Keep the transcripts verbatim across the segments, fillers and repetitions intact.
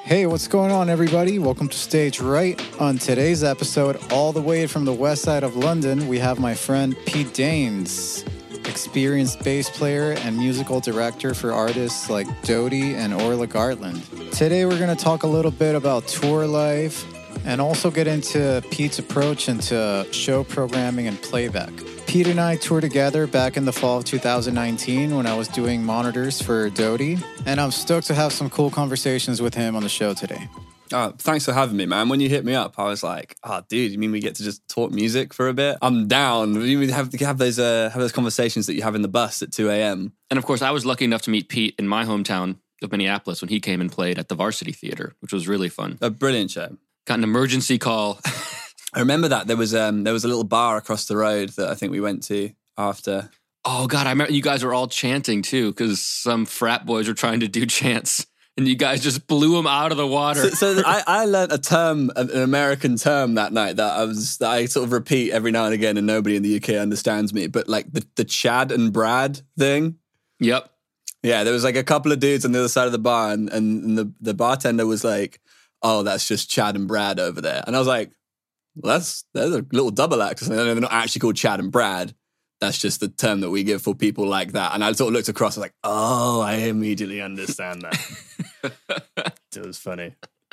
Hey, what's going on, everybody? Welcome to Stage Right. On today's episode, all the way from the west side of London, we have my friend Pete Daines, experienced bass player and musical director for artists like Dodie and Orla Gartland. Today, we're going to talk a little bit about tour life and also get into Pete's approach into show programming and playback. Pete and I toured together back in the fall of two thousand nineteen when I was doing monitors for Dodie, and I'm stoked to have some cool conversations with him on the show today. Oh, thanks for having me, man. When you hit me up, I was like, "Oh, dude, you mean we get to just talk music for a bit? I'm down. You mean have have those uh, have those conversations that you have in the bus at two a.m." And of course, I was lucky enough to meet Pete in my hometown of Minneapolis when he came and played at the Varsity Theater, which was really fun. A brilliant show. Got an emergency call. I remember that there was um there was a little bar across the road that I think we went to after. Oh God, I remember you guys were all chanting too because some frat boys were trying to do chants, and you guys just blew them out of the water. So, so I, I learned a term, an American term that night that I was that I sort of repeat every now and again, and nobody in the U K understands me. But like the the Chad and Brad thing. Yep. Yeah, there was like a couple of dudes on the other side of the bar, and, and the the bartender was like, "Oh, that's just Chad and Brad over there," and I was like, well, that's, that's a little double act. They're not actually called Chad and Brad. That's just the term that we give for people like that. And I sort of looked across, I was like, oh, I immediately understand that. It was funny.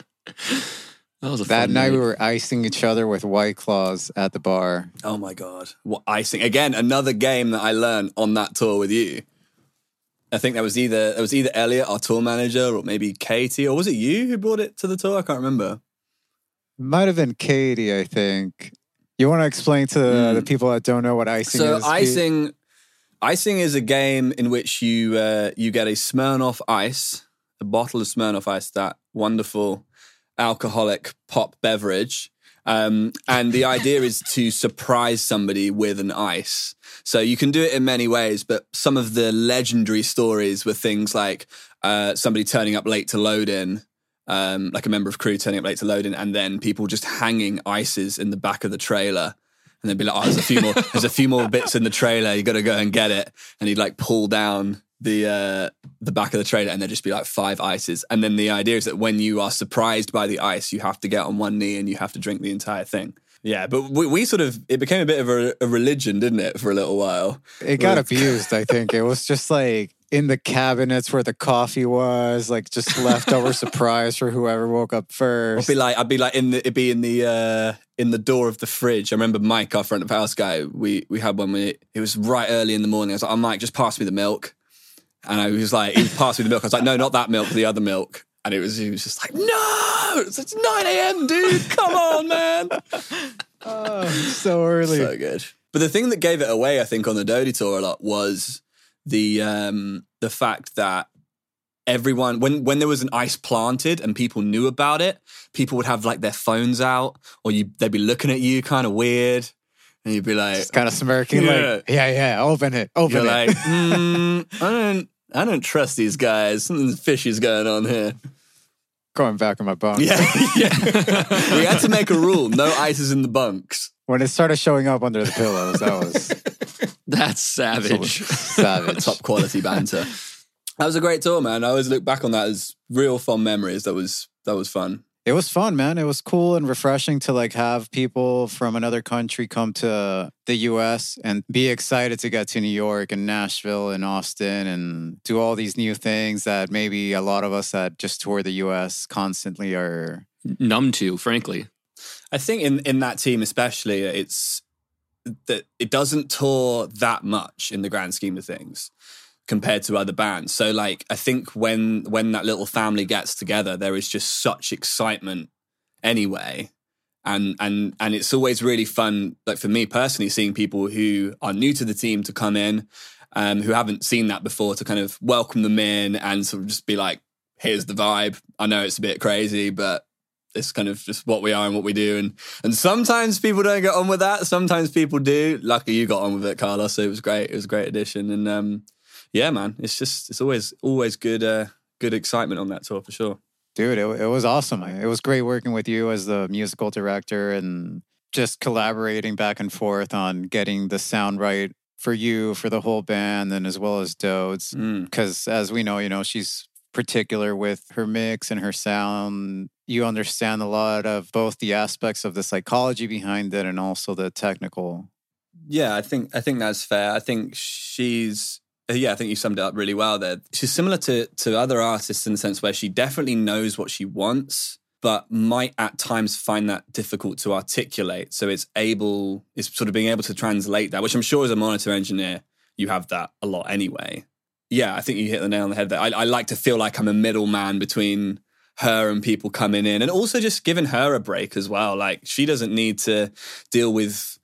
That was a That fun night night. we were icing each other with White Claws at the bar. Oh my God. What icing. Again, another game that I learned on that tour with you. I think that was either, it was either Elliot, our tour manager, or maybe Katie, or was it you who brought it to the tour? I can't remember. Might have been Katie, I think. You want to explain to Mm. the people that don't know what icing So is? Pete? icing, icing is a game in which you uh, you get a Smirnoff Ice, a bottle of Smirnoff Ice, that wonderful alcoholic pop beverage, um, and the idea is to surprise somebody with an ice. So you can do it in many ways, but some of the legendary stories were things like uh, somebody turning up late to load in. Um, like a member of crew turning up late to load in, and then people just hanging ices in the back of the trailer, and they'd be like, "Oh, there's a few more. There's a few more bits in the trailer. You got to go and get it." And he'd like pull down the uh, the back of the trailer, and there'd just be like five ices. And then the idea is that when you are surprised by the ice, you have to get on one knee and you have to drink the entire thing. Yeah, but we, we sort of it became a bit of a, a religion, didn't it, for a little while? It got abused, I think. It was just like in the cabinets where the coffee was, like just leftover surprise for whoever woke up I'd first. be like, I'd be like in the, it'd be in the uh, in the door of the fridge. I remember Mike, our front of house guy. We we had one. Where it was right early in the morning. I was like, "Oh, Mike, just pass me the milk." And I was like, "He passed me the milk." I was like, "No, not that milk, the other milk." And it was he was just like, "No, it's, it's nine a.m., dude. Come on, man." Oh, so early. So good. But the thing that gave it away, I think, on the Dodie tour a lot was the um, the fact that everyone, when when there was an ice planted and people knew about it, people would have like their phones out, or you they'd be looking at you kind of weird, and you'd be like, Just kind of smirking, Yeah. like, yeah, yeah, open it, open you're it. like, mm, I don't, I don't trust these guys. Something fishy's going on here. Going back in my bunk. Yeah, yeah. We had to make a rule: no ices in the bunks. When it started showing up under the pillows, that was That's savage. savage. Top quality banter. That was a great tour, man. I always look back on that as real fond memories. That was that was fun. It was fun, man. It was cool and refreshing to like have people from another country come to the U S and be excited to get to New York and Nashville and Austin and do all these new things that maybe a lot of us that just tour the U S constantly are. Numb to, frankly. I think in, in that team especially, it's that it doesn't tour that much in the grand scheme of things compared to other bands. So like, I think when when that little family gets together, there is just such excitement anyway. And and and it's always really fun, like for me personally, seeing people who are new to the team to come in, um, who haven't seen that before, to kind of welcome them in and sort of just be like, here's the vibe. I know it's a bit crazy, but it's kind of just what we are and what we do. And and sometimes people don't get on with that. Sometimes people do. Lucky you got on with it, Carlos. So it was great. It was a great addition. And um, yeah, man, it's just, it's always, always good, uh, good excitement on that tour for sure. Dude, it, it was awesome. It was great working with you as the musical director and just collaborating back and forth on getting the sound right for you, for the whole band, and as well as Dodes. Mm. Because as we know, you know, she's particular with her mix and her sound. You understand a lot of both the aspects of the psychology behind it and also the technical. Yeah, I think I think that's fair. I think she's yeah, I think you summed it up really well there. She's similar to to other artists in the sense where she definitely knows what she wants, but might at times find that difficult to articulate. So it's able, it's sort of being able to translate that, which I'm sure as a monitor engineer, you have that a lot anyway. Yeah, I think you hit the nail on the head there. I, I like to feel like I'm a middleman between her and people coming in, and also just giving her a break as well. Like, she doesn't need to deal with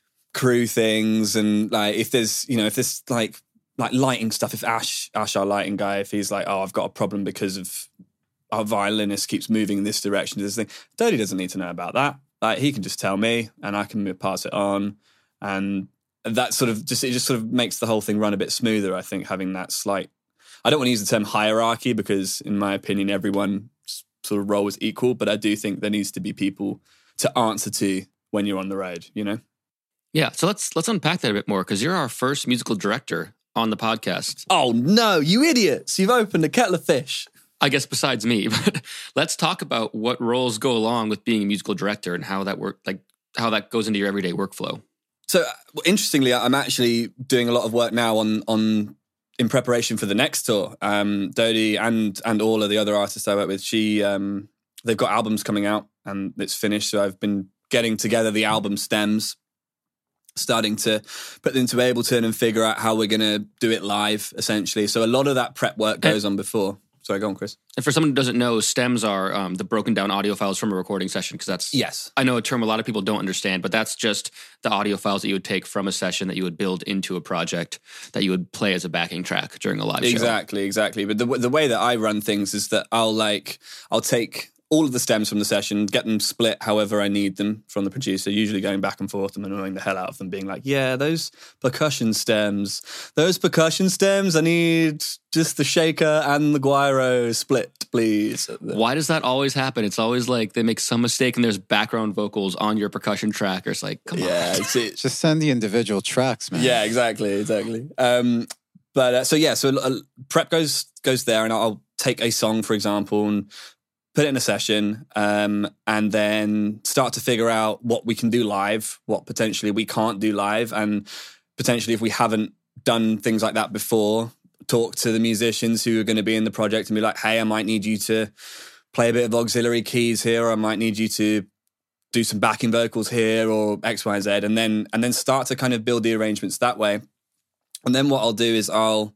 crew things, and like if there's, you know, if there's like like lighting stuff, if Ash, Ash, our lighting guy, if he's like, oh, I've got a problem because of our violinist keeps moving in this direction, this thing, Dodie doesn't need to know about that. Like, he can just tell me and I can pass it on. And that sort of just, it just sort of makes the whole thing run a bit smoother, I think, having that slight, I don't want to use the term hierarchy because in my opinion, everyone's sort of role is equal, but I do think there needs to be people to answer to when you're on the road, you know? Yeah, so let's let's unpack that a bit more, because you're our first musical director on the podcast. Oh no, you idiots! You've opened a kettle of fish. I guess besides me, but let's talk about what roles go along with being a musical director and how that work, like how that goes into your everyday workflow. So interestingly, I'm actually doing a lot of work now on on in preparation for the next tour. Um, Dodie and and all of the other artists I work with, she um, they've got albums coming out and it's finished. So I've been getting together the album stems, starting to put them into Ableton and figure out how we're going to do it live, essentially. So a lot of that prep work goes on before. Sorry, go on, Chris. And for someone who doesn't know, stems are um, the broken down audio files from a recording session, because that's, yes, I know a term a lot of people don't understand, but that's just the audio files that you would take from a session that you would build into a project that you would play as a backing track during a live show. Exactly, exactly. But the the way that I run things is that I'll like I'll take all of the stems from the session, get them split however I need them from the producer, usually going back and forth and annoying the hell out of them, being like, yeah, those percussion stems, those percussion stems, I need just the shaker and the guiro split, please. Why does that always happen? It's always like they make some mistake and there's background vocals on your percussion track. Or it's like, come yeah, on. It's, it, Just send the individual tracks, man. Yeah, exactly, exactly. Um, but uh, so, yeah, so uh, prep goes goes there, and I'll take a song, for example, and put it in a session, um, and then start to figure out what we can do live, what potentially we can't do live, and potentially if we haven't done things like that before, talk to the musicians who are going to be in the project and be like, hey, I might need you to play a bit of auxiliary keys here, or I might need you to do some backing vocals here, or X, Y, Z, and then and then start to kind of build the arrangements that way. And then what I'll do is I'll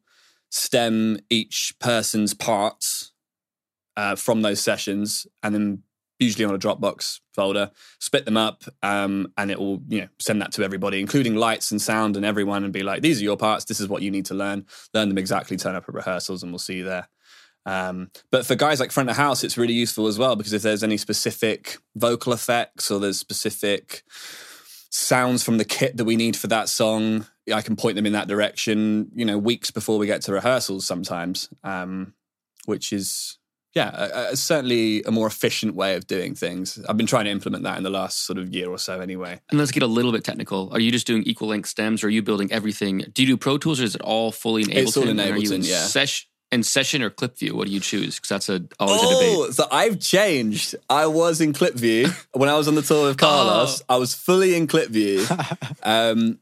stem each person's parts Uh, from those sessions, and then usually on a Dropbox folder, split them up, um, and it will, you know, send that to everybody, including lights and sound and everyone, and be like, these are your parts, this is what you need to learn, learn them exactly, turn up at rehearsals, and we'll see you there. Um, but for guys like front of house, it's really useful as well, because if there's any specific vocal effects or there's specific sounds from the kit that we need for that song, I can point them in that direction, you know, weeks before we get to rehearsals sometimes, um, which is... Yeah, uh, certainly a more efficient way of doing things. I've been trying to implement that in the last sort of year or so anyway. And let's get a little bit technical. Are you just doing equal length stems, or are you building everything? Do you do Pro Tools, or is it all fully in Ableton? It's all in Ableton, are you in yeah. Sesh- in Session or ClipView? What do you choose? Because that's a, always oh, a debate. So I've changed. I was in ClipView. When I was on the tour with Carlos, oh. I was fully in ClipView. um,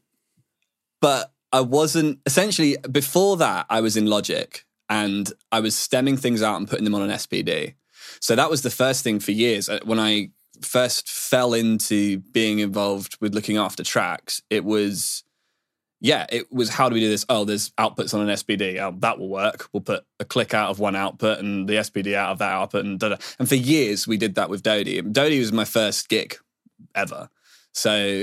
but I wasn't... Essentially, before that, I was in Logic. And I was stemming things out and putting them on an S P D. So that was the first thing for years. When I first fell into being involved with looking after tracks, it was, yeah, it was, how do we do this? Oh, there's outputs on an S P D. Oh, that will work. We'll put a click out of one output and the S P D out of that output. And da-da. And for years, we did that with Dodie. Dodie was my first gig ever. So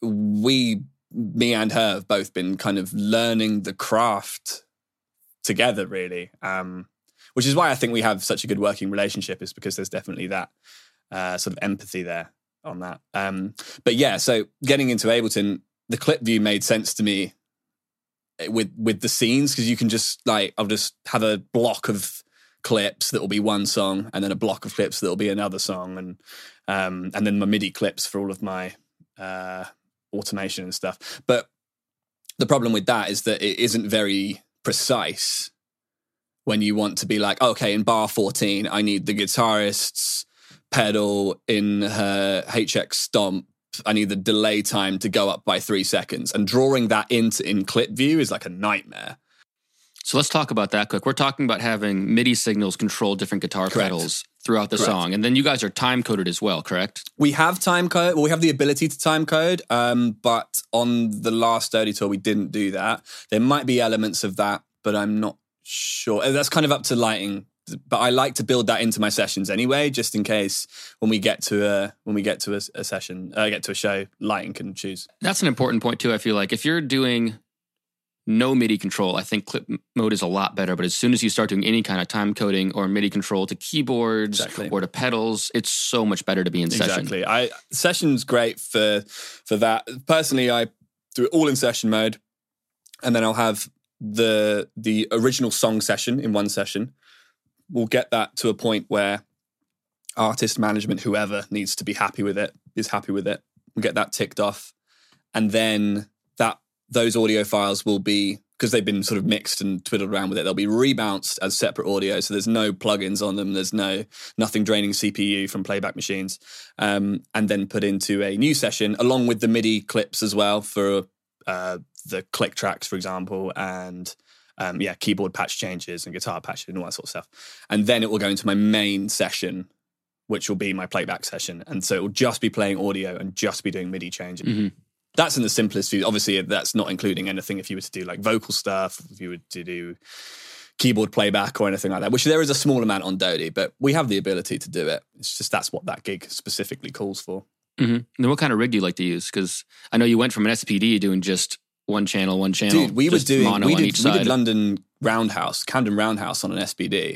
we, me and her have both been kind of learning the craft together, really, um, which is why I think we have such a good working relationship, is because there's definitely that uh, sort of empathy there on that. Um, but yeah, so getting into Ableton, the clip view made sense to me with with the scenes, because you can just like, I'll just have a block of clips that will be one song, and then a block of clips that will be another song, and um, and then my MIDI clips for all of my uh, automation and stuff. But the problem with that is that it isn't very precise when you want to be like, okay, in bar fourteen, I need the guitarist's pedal in her H X stomp. I need the delay time to go up by three seconds. And drawing that into in clip view is like a nightmare. So let's talk about that quick. We're talking about having MIDI signals control different guitar Correct. pedals throughout the Correct. song. And then you guys are time-coded as well, correct? We have time code. Well, we have the ability to time code, um, but on the last Dirty Tour, we didn't do that. There might be elements of that, but I'm not sure. That's kind of up to lighting. But I like to build that into my sessions anyway, just in case when we get to a when we get to a, a session, uh, get to a show, lighting can choose. That's an important point too. I feel like if you're doing no MIDI control, I think clip mode is a lot better. But as soon as you start doing any kind of time coding or MIDI control to keyboards Exactly. or to pedals, it's so much better to be in session. Exactly. I session's great for for that. Personally, I do it all in session mode, and then I'll have the the original song session in one session. We'll get that to a point where artist management, whoever needs to be happy with it, is happy with it. We'll get that ticked off. And then that those audio files will be, because they've been sort of mixed and twiddled around with it, they'll be rebounced as separate audio. So there's no plugins on them. There's no nothing draining C P U from playback machines. Um, and then put into a new session, along with the MIDI clips as well for uh, the click tracks, for example, and Um, yeah, keyboard patch changes and guitar patches and all that sort of stuff. And then it will go into my main session, which will be my playback session. And so it will just be playing audio and just be doing MIDI changing. Mm-hmm. That's in the simplest view. Obviously, that's not including anything if you were to do like vocal stuff, if you were to do keyboard playback or anything like that, which there is a small amount on Dodie, but we have the ability to do it. It's just that's what that gig specifically calls for. Mm-hmm. And then what kind of rig do you like to use? Because I know you went from an S P D doing just one channel, one channel. Dude, we were just doing mono we on did, each we side. did London Roundhouse, Camden Roundhouse on an S P D.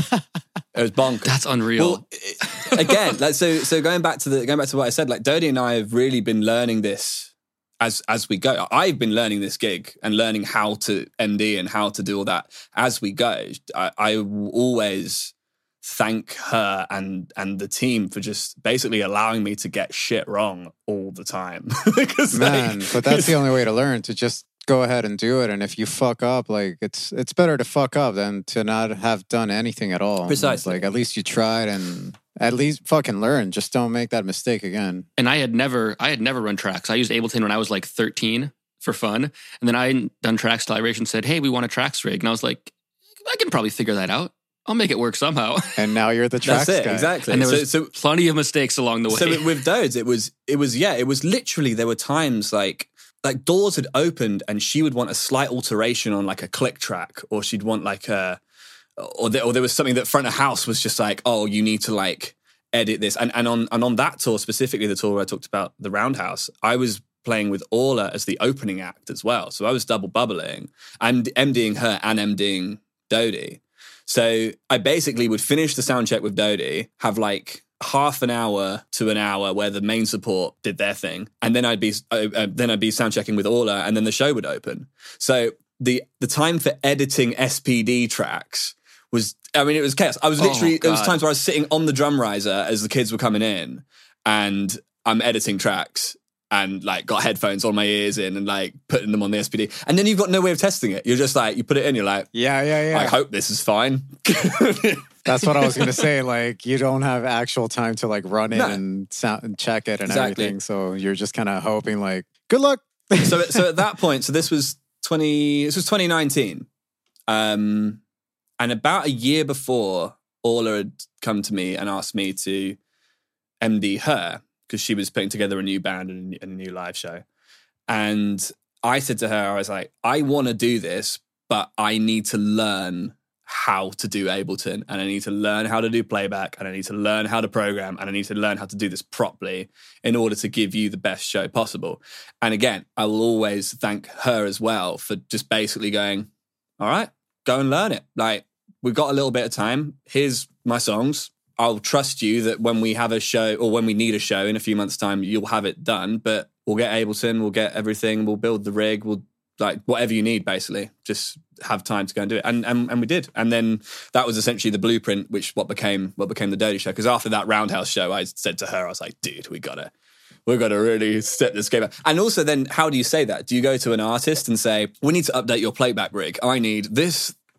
It was bonkers. That's unreal. Well, it- again, like so. So going back to the going back to what I said, like Dodie and I have really been learning this as as we go. I've been learning this gig and learning how to M D and how to do all that as we go. I, I will always thank her and and the team for just basically allowing me to get shit wrong all the time. Because Man, like, but that's the only way to learn, to just go ahead and do it. And if you fuck up, like it's it's better to fuck up than to not have done anything at all. Precisely. Like at least you tried and at least fucking learn. Just don't make that mistake again. And I had never, I had never run tracks. I used Ableton when I was like thirteen for fun. And then I hadn't done tracks till Iration said, hey, we want a tracks rig. And I was like, I can probably figure that out. I'll make it work somehow. And now you're the tracks that's it guy. exactly. And there so, was so plenty of mistakes along the way. So with Dodes, it was, it was, yeah, it was literally, there were times like, like doors had opened and she would want a slight alteration on like a click track, or she'd want like a, or there, or there was something that front of house was just like, oh, you need to like edit this. And, and on, and on that tour, specifically the tour where I talked about the Roundhouse, I was playing with Orla as the opening act as well. So I was double bubbling and MDing her and MDing Dodie. So I basically would finish the sound check with Dodie, have like half an hour to an hour where the main support did their thing, and then I'd be uh, uh, then I'd be sound checking with Orla, and then the show would open. So the the time for editing S P D tracks was, I mean, it was chaos. I was literally Oh, there was God. times where I was sitting on the drum riser as the kids were coming in, and I'm editing tracks. And like got headphones on my ears in and like putting them on the S P D. And then you've got no way of testing it. You're just like, you put it in, you're like, Yeah, yeah, yeah. I hope this is fine. That's what I was gonna say. Like you don't have actual time to like run it No. and sound and check it and Exactly. everything. So you're just kind of hoping like, good luck. so so at that point, so this was twenty this was twenty nineteen. Um and about a year before, Orla had come to me and asked me to M D her because she was putting together a new band and a new live show. And I said to her, I was like, I want to do this, but I need to learn how to do Ableton, and I need to learn how to do playback, and I need to learn how to program, and I need to learn how to do this properly in order to give you the best show possible. And again, I will always thank her as well for just basically going, all right, go and learn it. Like, we've got a little bit of time. Here's my songs. I'll trust you that when we have a show, or when we need a show in a few months' time, you'll have it done. But we'll get Ableton, we'll get everything, we'll build the rig, we'll like whatever you need, basically. Just have time to go and do it. And and, and we did. And then that was essentially the blueprint, which what became what became the Dodie show. Because after that Roundhouse show, I said to her, I was like, dude, we gotta we've got to really step this game up. And also then, how do you say that? Do you go to an artist and say, we need to update your playback rig? I need this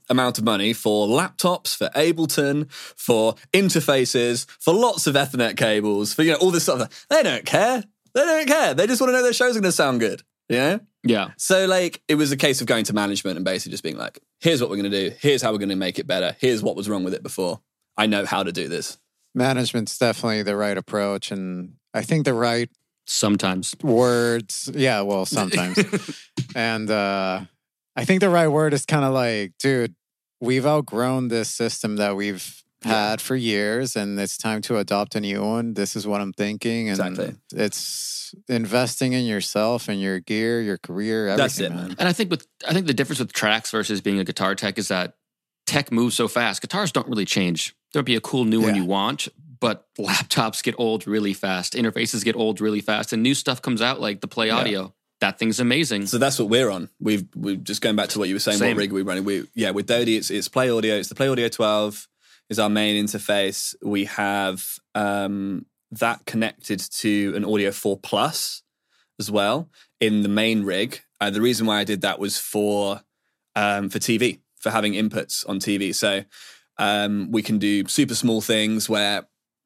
amount of money for laptops, for Ableton, for interfaces, for lots of Ethernet cables, for, you know, all this stuff. They don't care. They don't care. They just want to know their show's going to sound good, you know? Yeah. So, like, it was a case of going to management and basically just being like, here's what we're going to do. Here's how we're going to make it better. Here's what was wrong with it before. I know how to do this. Management's definitely the right approach, and I think the right Sometimes. words. Yeah, well, sometimes. and uh, I think the right word is kind of like, dude, we've outgrown this system that we've had for years, and it's time to adopt a new one. This is what I'm thinking. And Exactly. it's investing in yourself and your gear, your career, everything. That's it, man. man. And I think with I think the difference with tracks versus being a guitar tech is that tech moves so fast. Guitars don't really change. There'll be a cool new one Yeah. you want, but laptops get old really fast. Interfaces get old really fast, and new stuff comes out like the Play Audio. That thing's amazing. So that's what we're on. We've we're just going back to what you were saying. Same. What rig are we running? We yeah, with Dodi, it's it's Play Audio. It's the Play Audio twelve is our main interface. We have um, that connected to an Audio four Plus as well in the main rig. Uh, the reason why I did that was for um, for T V, for having inputs on T V. So um, we can do super small things where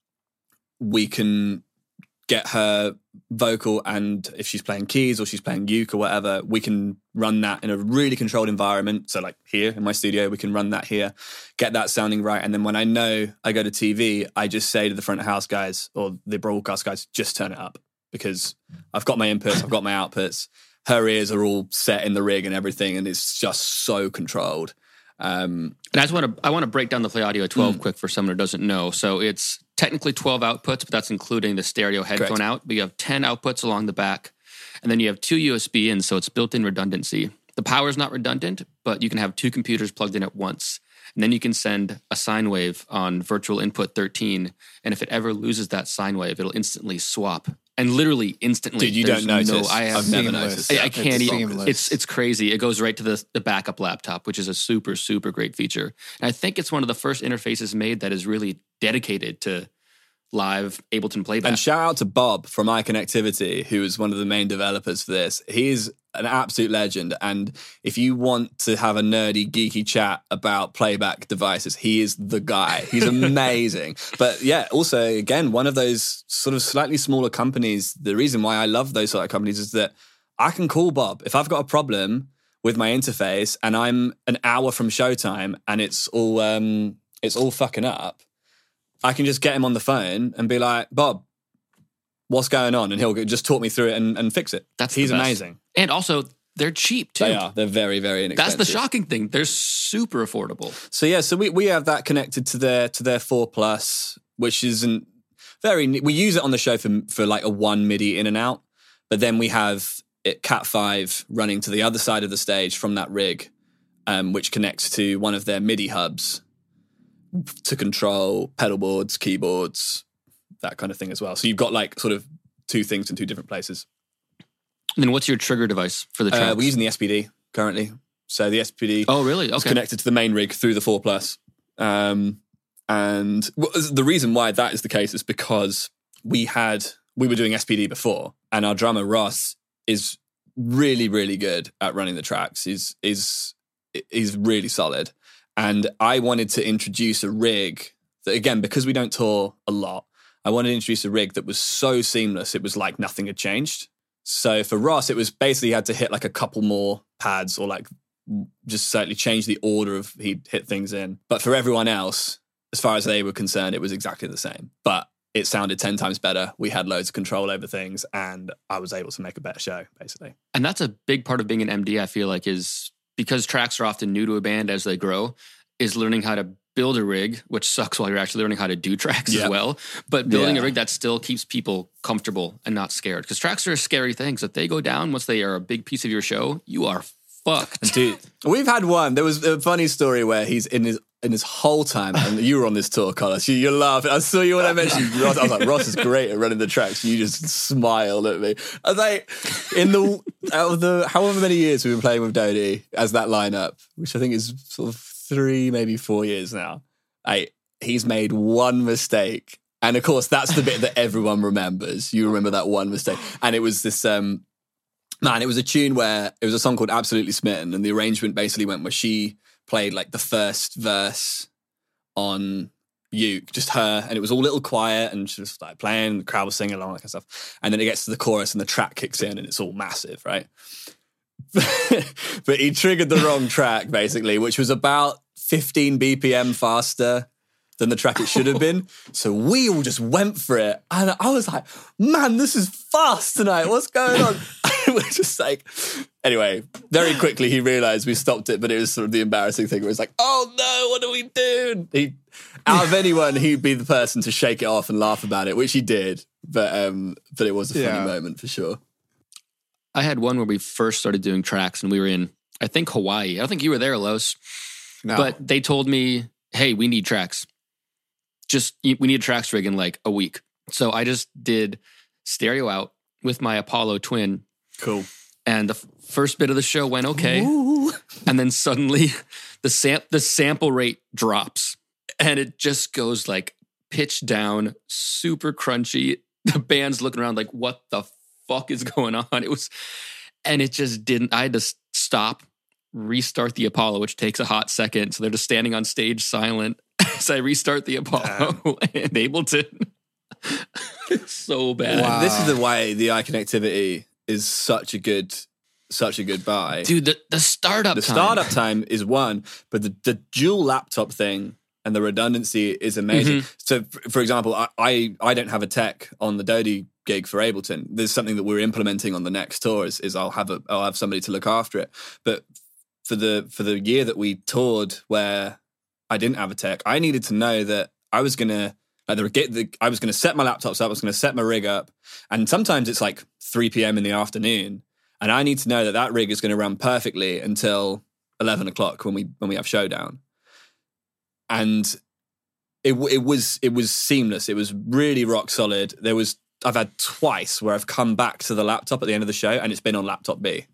we can get her vocal, and if she's playing keys or she's playing uke or whatever, we can run that in a really controlled environment. So like here in my studio, we can run that here, get that sounding right. And then when I know I go to T V, I just say to the front of house guys or the broadcast guys, just turn it up, because I've got my inputs, I've got my outputs. Her ears are all set in the rig and everything, and it's just so controlled. Um, And I just want to I want to break down the Play Audio twelve quick for someone who doesn't know. So it's technically twelve outputs, but that's including the stereo headphone Correct. out. But you have ten outputs along the back, and then you have two U S B in, so it's built-in redundancy. The power is not redundant, but you can have two computers plugged in at once. And then you can send a sine wave on virtual input thirteen, and if it ever loses that sine wave, it'll instantly swap. And literally instantly. dude, you There's don't notice. No, I have I've never seamless. noticed. I, that. I can't It's even. seamless. It's it's crazy. It goes right to the the backup laptop, which is a super super great feature. And I think it's one of the first interfaces made that is really dedicated to live Ableton playback. And shout out to Bob from iConnectivity, who is one of the main developers for this. He's an absolute legend. And if you want to have a nerdy, geeky chat about playback devices, he is the guy. He's amazing. But yeah, also, again, one of those sort of slightly smaller companies. The reason why I love those sort of companies is that I can call Bob. If I've got a problem with my interface and I'm an hour from showtime and it's all um, it's all fucking up, I can just get him on the phone and be like, Bob, what's going on? And he'll just talk me through it and, and fix it. That's He's the best. amazing. And also, they're cheap too. They are. They're very, very That's inexpensive. the shocking thing. They're super affordable. So yeah, so we, we have that connected to their to their four Plus, which isn't very. We use it on the show for for like a one MIDI in and out, but then we have it Cat five running to the other side of the stage from that rig, um, which connects to one of their MIDI hubs to control pedal boards, keyboards, that kind of thing as well. So you've got like sort of two things in two different places. And then what's your trigger device for the tracks? Uh, we're using the S P D currently. So the S P D oh, really? is Okay. connected to the main rig through the four Plus. Um, and well, the reason why that is the case is because we had, we were doing S P D before, and our drummer Ross is really, really good at running the tracks. He's, he's, he's really solid. And I wanted to introduce a rig that, again, because we don't tour a lot, I wanted to introduce a rig that was so seamless, it was like nothing had changed. So for Ross, it was basically he had to hit like a couple more pads or like just slightly change the order of he'd hit things in. But for everyone else, as far as they were concerned, it was exactly the same. But it sounded ten times better. We had loads of control over things, and I was able to make a better show, basically. And that's a big part of being an M D, I feel like, is because tracks are often new to a band as they grow, is learning how to build a rig, which sucks while you're actually learning how to do tracks Yep. as well. But building Yeah. a rig that still keeps people comfortable and not scared. Because tracks are scary things. If they go down once they are a big piece of your show, you are fucked. Dude, we've had one. There was a funny story where he's in his in his whole time, and you were on this tour, Carlos. You, you're laughing. I saw you when I mentioned Ross. I was like, Ross is great at running the tracks. You just smiled at me. I was like, in the out of the however many years we've been playing with Dodi as that lineup, which I think is sort of three, maybe four years now. I he's made one mistake, and of course that's the bit that everyone remembers. You remember that one mistake, and it was this. Um, Man, it was a tune where it was a song called Absolutely Smitten, and the arrangement basically went where she played like the first verse on uke, just her, and it was all a little quiet, and she was like playing, the crowd was singing along, that kind of stuff. And then it gets to the chorus and the track kicks in and it's all massive, right? But he triggered the wrong track, basically, which was about fifteen B P M faster than the track it should have been. So we all just went for it. And I was like, man, this is fast tonight. What's going on? We're just like, anyway, very quickly he realized we stopped it, but it was sort of the embarrassing thing where it's like, oh no, what do we do? He, out of anyone, he'd be the person to shake it off and laugh about it, which he did. But um, but it was a funny Yeah. moment for sure. I had one where we first started doing tracks and we were in, I think, Hawaii. I don't think you were there, Los. No. But they told me, hey, we need tracks. Just, we need a tracks rig in like a week. So I just did stereo out with my Apollo twin. Cool. And the f- first bit of the show went okay. Ooh. And then suddenly the sam- the sample rate drops. And it just goes like pitch down, super crunchy. The band's looking around like, what the fuck is going on? It was, and it just didn't, I had to s- stop, restart the Apollo, which takes a hot second. So they're just standing on stage silent. So I restart the Apollo and Ableton. It's so bad. Wow. This is the way the iConnectivity is such a good, such a good buy. Dude, the, the startup The time. startup time is one, but the, the dual laptop thing and the redundancy is amazing. Mm-hmm. So, for, for example, I, I I don't have a tech on the Dodie gig for Ableton. There's something that we're implementing on the next tour. Is, is I'll have a I'll have somebody to look after it. But for the for the year that we toured, where I didn't have a tech, I needed to know that I was gonna like the, the I was gonna set my laptops up. I was gonna set my rig up, and sometimes it's like three p.m. in the afternoon. And I need to know that that rig is going to run perfectly until eleven o'clock when we when we have Showdown. And it it was it was seamless. It was really rock solid. There was I've had twice where I've come back to the laptop at the end of the show and it's been on laptop B.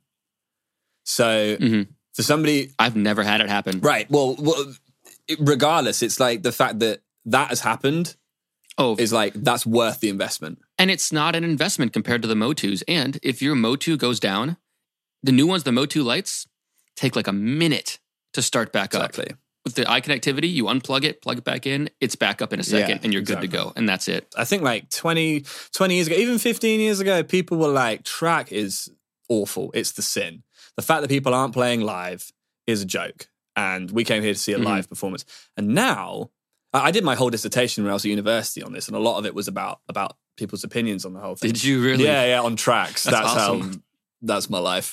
So Mhm. for somebody, I've never had it happen. right? Well, well, it- regardless, it's like the fact that that has happened Oh, is like that's worth the investment. and it's not an investment compared to the Motus. And if your Motu goes down, the new ones, the Motu lights, take like a minute to start back up. Exactly. With the iConnectivity, you unplug it, plug it back in, it's back up in a second, Yeah, and you're exactly. good to go. And that's it. I think like twenty, twenty years ago, even fifteen years ago, people were like, track is awful. It's the sin. The fact that people aren't playing live is a joke. And we came here to see a Mhm. live performance. And now, I I did my whole dissertation when I was at university on this, and a lot of it was about about people's opinions on the whole thing. Did you really? Yeah, yeah, on tracks. That's That's, how, awesome. that's my life.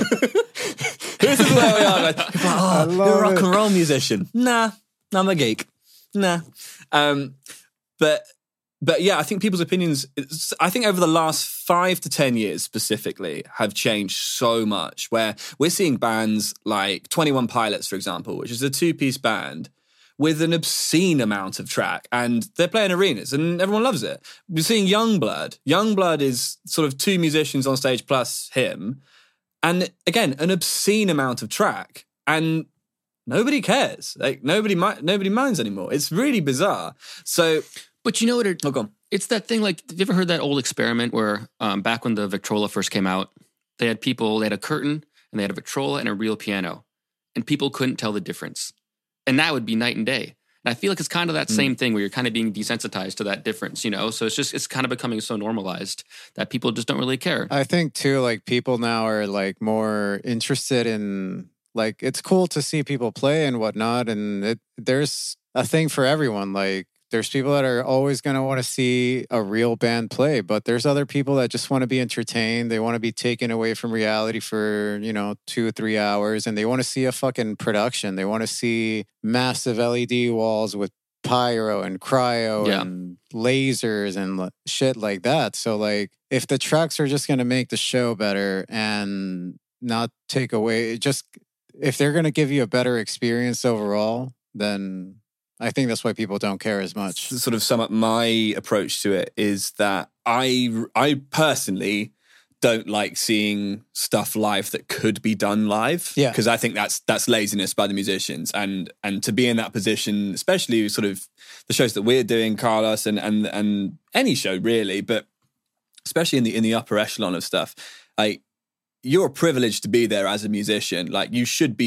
This is where we are. Like, people are, I oh, love you're a rock it. and roll musician. Nah, I'm a geek. Nah. Um, but but yeah, I think people's opinions, it's- I think over the last five to ten years specifically have changed so much, where we're seeing bands like twenty-one Pilots, for example, which is a two-piece band with an obscene amount of track, and they're playing arenas and everyone loves it. We're seeing Youngblood. Youngblood is sort of two musicians on stage plus him, and again, an obscene amount of track, and nobody cares. Like nobody, mi- nobody minds anymore. It's really bizarre. So, But you know what? It, oh, go on. it's that thing like, have you ever heard that old experiment where um, back when the Victrola first came out, they had people, they had a curtain and they had a Victrola and a real piano, and people couldn't tell the difference. And that would be night and day. And I feel like it's kind of that same thing where you're kind of being desensitized to that difference, you know? So it's just, it's kind of becoming so normalized that people just don't really care. I think too, like people now are like more interested in like it's cool to see people play and whatnot, and it, there's a thing for everyone. Like there's people that are always going to want to see a real band play, but there's other people that just want to be entertained. They want to be taken away from reality for, you know, two or three hours, and they want to see a fucking production. They want to see massive L E D walls with pyro and cryo Yeah. and lasers and li- shit like that. So like if the tracks are just going to make the show better and not take away, just if they're going to give you a better experience overall, then I think that's why people don't care as much. To sort of sum up my approach to it is that I, I personally don't like seeing stuff live that could be done live. Yeah. Because I think that's that's laziness by the musicians. And and to be in that position, especially sort of the shows that we're doing, Carlos, and and and any show really, but especially in the in the upper echelon of stuff, like you're privileged to be there as a musician. Like you should be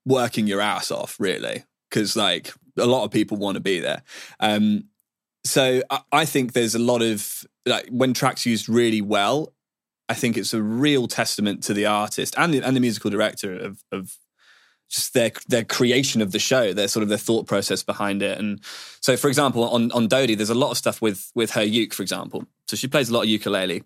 working your ass off, really, because like a lot of people want to be there. Um, so I, I think there's a lot of like when tracks used really well, I think it's a real testament to the artist and the, and the musical director of, of just their their creation of the show, their sort of their thought process behind it. And so, for example, on on Dodie, there's a lot of stuff with with her uke, for example. So she plays a lot of ukulele,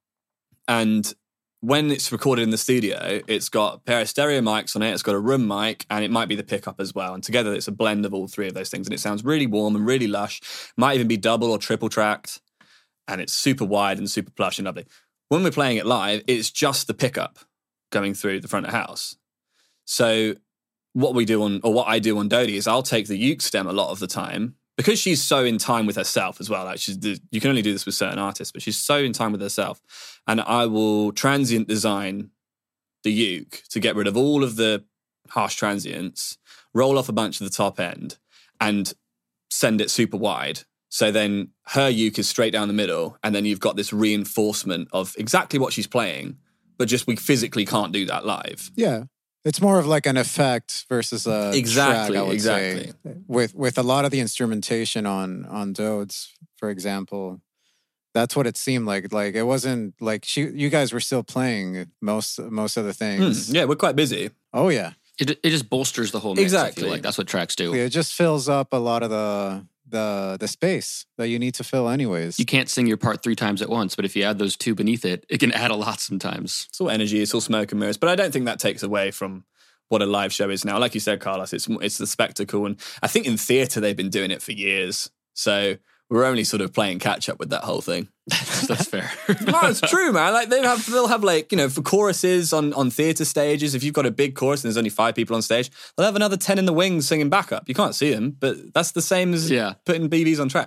and when it's recorded in the studio, it's got a pair of stereo mics on it, it's got a room mic, and it might be the pickup as well. And together it's a blend of all three of those things. And it sounds really warm and really lush. Might even be double or triple tracked. And it's super wide and super plush and lovely. When we're playing it live, it's just the pickup going through the front of the house. So what we do on, or what I do on Dodie is I'll take the uke stem a lot of the time, because she's so in time with herself as well. Like she's, you can only do this with certain artists, but she's so in time with herself. And I will transient design the uke to get rid of all of the harsh transients, roll off a bunch of the top end, and send it super wide. So then her uke is straight down the middle, and then you've got this reinforcement of exactly what she's playing, but just we physically can't do that live. Yeah. It's more of like an effect versus a exactly, track, I would exactly. say. With with a lot of the instrumentation on on Dodes, for example, that's what it seemed like. Like it wasn't like she, you guys were still playing most most of the things. Mm, yeah, we're quite busy. Oh yeah, It it just bolsters the whole mix. Exactly. I feel like that's what tracks do. it just fills up a lot of the the the space that you need to fill, anyways. You can't sing your part three times at once, but if you add those two beneath it, it can add a lot sometimes. It's all energy, it's all smoke and mirrors, but I don't think that takes away from what a live show is now. Like you said, Carlos, it's it's the spectacle, and I think in theatre they've been doing it for years. So we're only sort of playing catch up with that whole thing. That's fair. No, it's true, man. Like they have, they'll have like, you know, for choruses on, on theatre stages, if you've got a big chorus and there's only five people on stage, they'll have another ten in the wings singing backup. You can't see them, but that's the same as yeah. putting B Bs on track.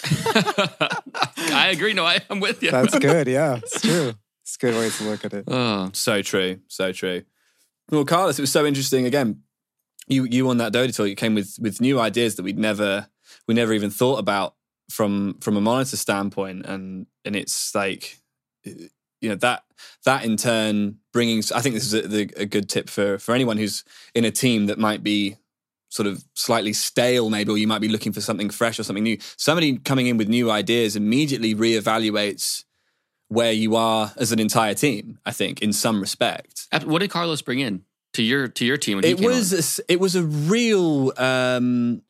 I agree. No, I, I'm with you. That's good. Yeah, it's true. It's a good way to look at it. Oh. So true. So true. Well, Carlos, it was so interesting. Again, you you on that Dodie tour, you came with with new ideas that we'd never we never even thought about from from a monitor standpoint, and and it's like, you know, that that in turn bringing. I think this is a, a good tip for for anyone who's in a team that might be sort of slightly stale, maybe, or you might be looking for something fresh or something new. Somebody coming in with new ideas immediately reevaluates where you are as an entire team, I think, in some respect. What did Carlos bring in to your to your team when he It came was on? a, it was a real. Um,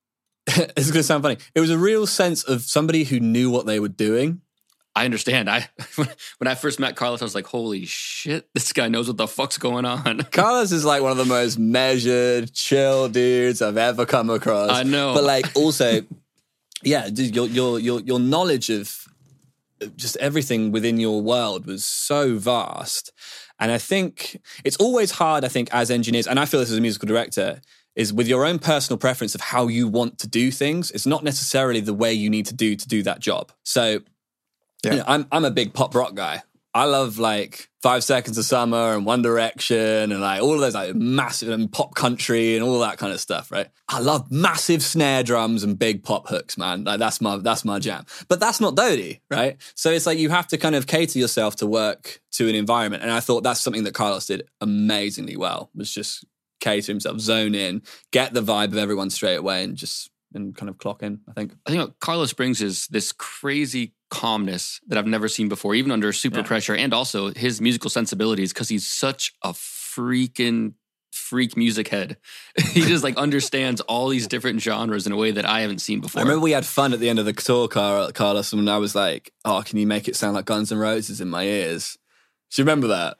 it's going to sound funny. It was a real sense of somebody who knew what they were doing. I understand. I when I first met Carlos, I was like, "Holy shit, this guy knows what the fuck's going on." Carlos is like one of the most measured, chill dudes I've ever come across. I know, but like also, yeah, dude, your your your your knowledge of just everything within your world was so vast. And I think it's always hard, I think, as engineers, and I feel this as a musical director, is with your own personal preference of how you want to do things. It's not necessarily the way you need to do to do that job. So yeah. you know, I'm I'm a big pop rock guy. I love like Five Seconds of Summer and One Direction and like all of those like massive and pop country and all that kind of stuff, right? I love massive snare drums and big pop hooks, man. Like that's my that's my jam. But that's not Dodie, right? So it's like you have to kind of cater yourself to work to an environment. And I thought that's something that Carlos did amazingly well, was just cater himself, zone in, get the vibe of everyone straight away and just and kind of clock in, I think. I think what Carlos brings is this crazy calmness that I've never seen before, even under super yeah. pressure, and also his musical sensibilities, because he's such a freaking freak music head. He just like understands all these different genres in a way that I haven't seen before. I remember we had fun at the end of the tour, Carlos, and I was like, oh, can you make it sound like Guns N' Roses in my ears? Do you remember that?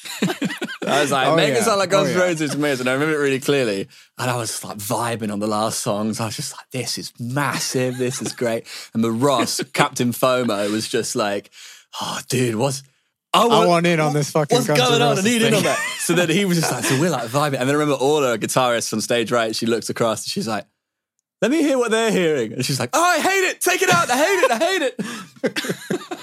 I was like, oh, make yeah. it sound like Guns N' oh, yeah. Roses to me. And I remember it really clearly. And I was like vibing on the last songs. I was just like, this is massive. This is great. And the Ross, Captain FOMO, was just like, oh, dude, what's... I want, I want in on this fucking What's Guns N' going on? I Roses need in thing. on that. So then he was just like, so we're like vibing. And then I remember Orla, a guitarist on stage right, she looks across and she's like, let me hear what they're hearing. And she's like, oh, I hate it. Take it out. I hate it. I hate it.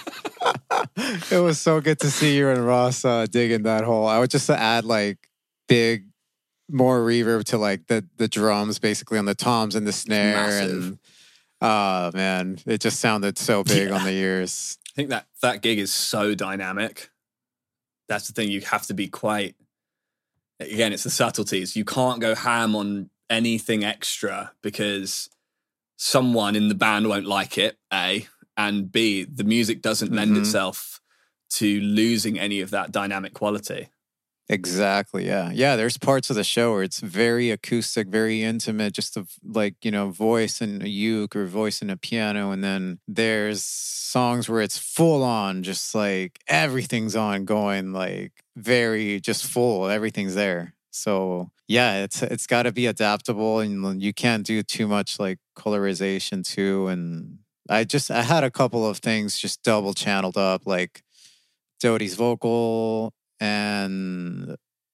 It was so good to see you and Ross uh, digging that hole. I would just add like big, more reverb to like the the drums, basically on the toms and the snare, Massive. and uh man, it just sounded so big Yeah. on the ears. I think that that gig is so dynamic. That's the thing. You have to be quite again, it's the subtleties. You can't go ham on anything extra because someone in the band won't like it, A, and B, the music doesn't lend Mhm. itself to losing any of that dynamic quality. Exactly. Yeah. Yeah. There's parts of the show where it's very acoustic, very intimate, just of like, you know, voice and a uke or voice and a piano. And then there's songs where it's full on, just like everything's on going, like very just full. Everything's there. So yeah, it's it's got to be adaptable, and you can't do too much like colorization too. And I just I had a couple of things just double channeled up, like Dodie's vocal and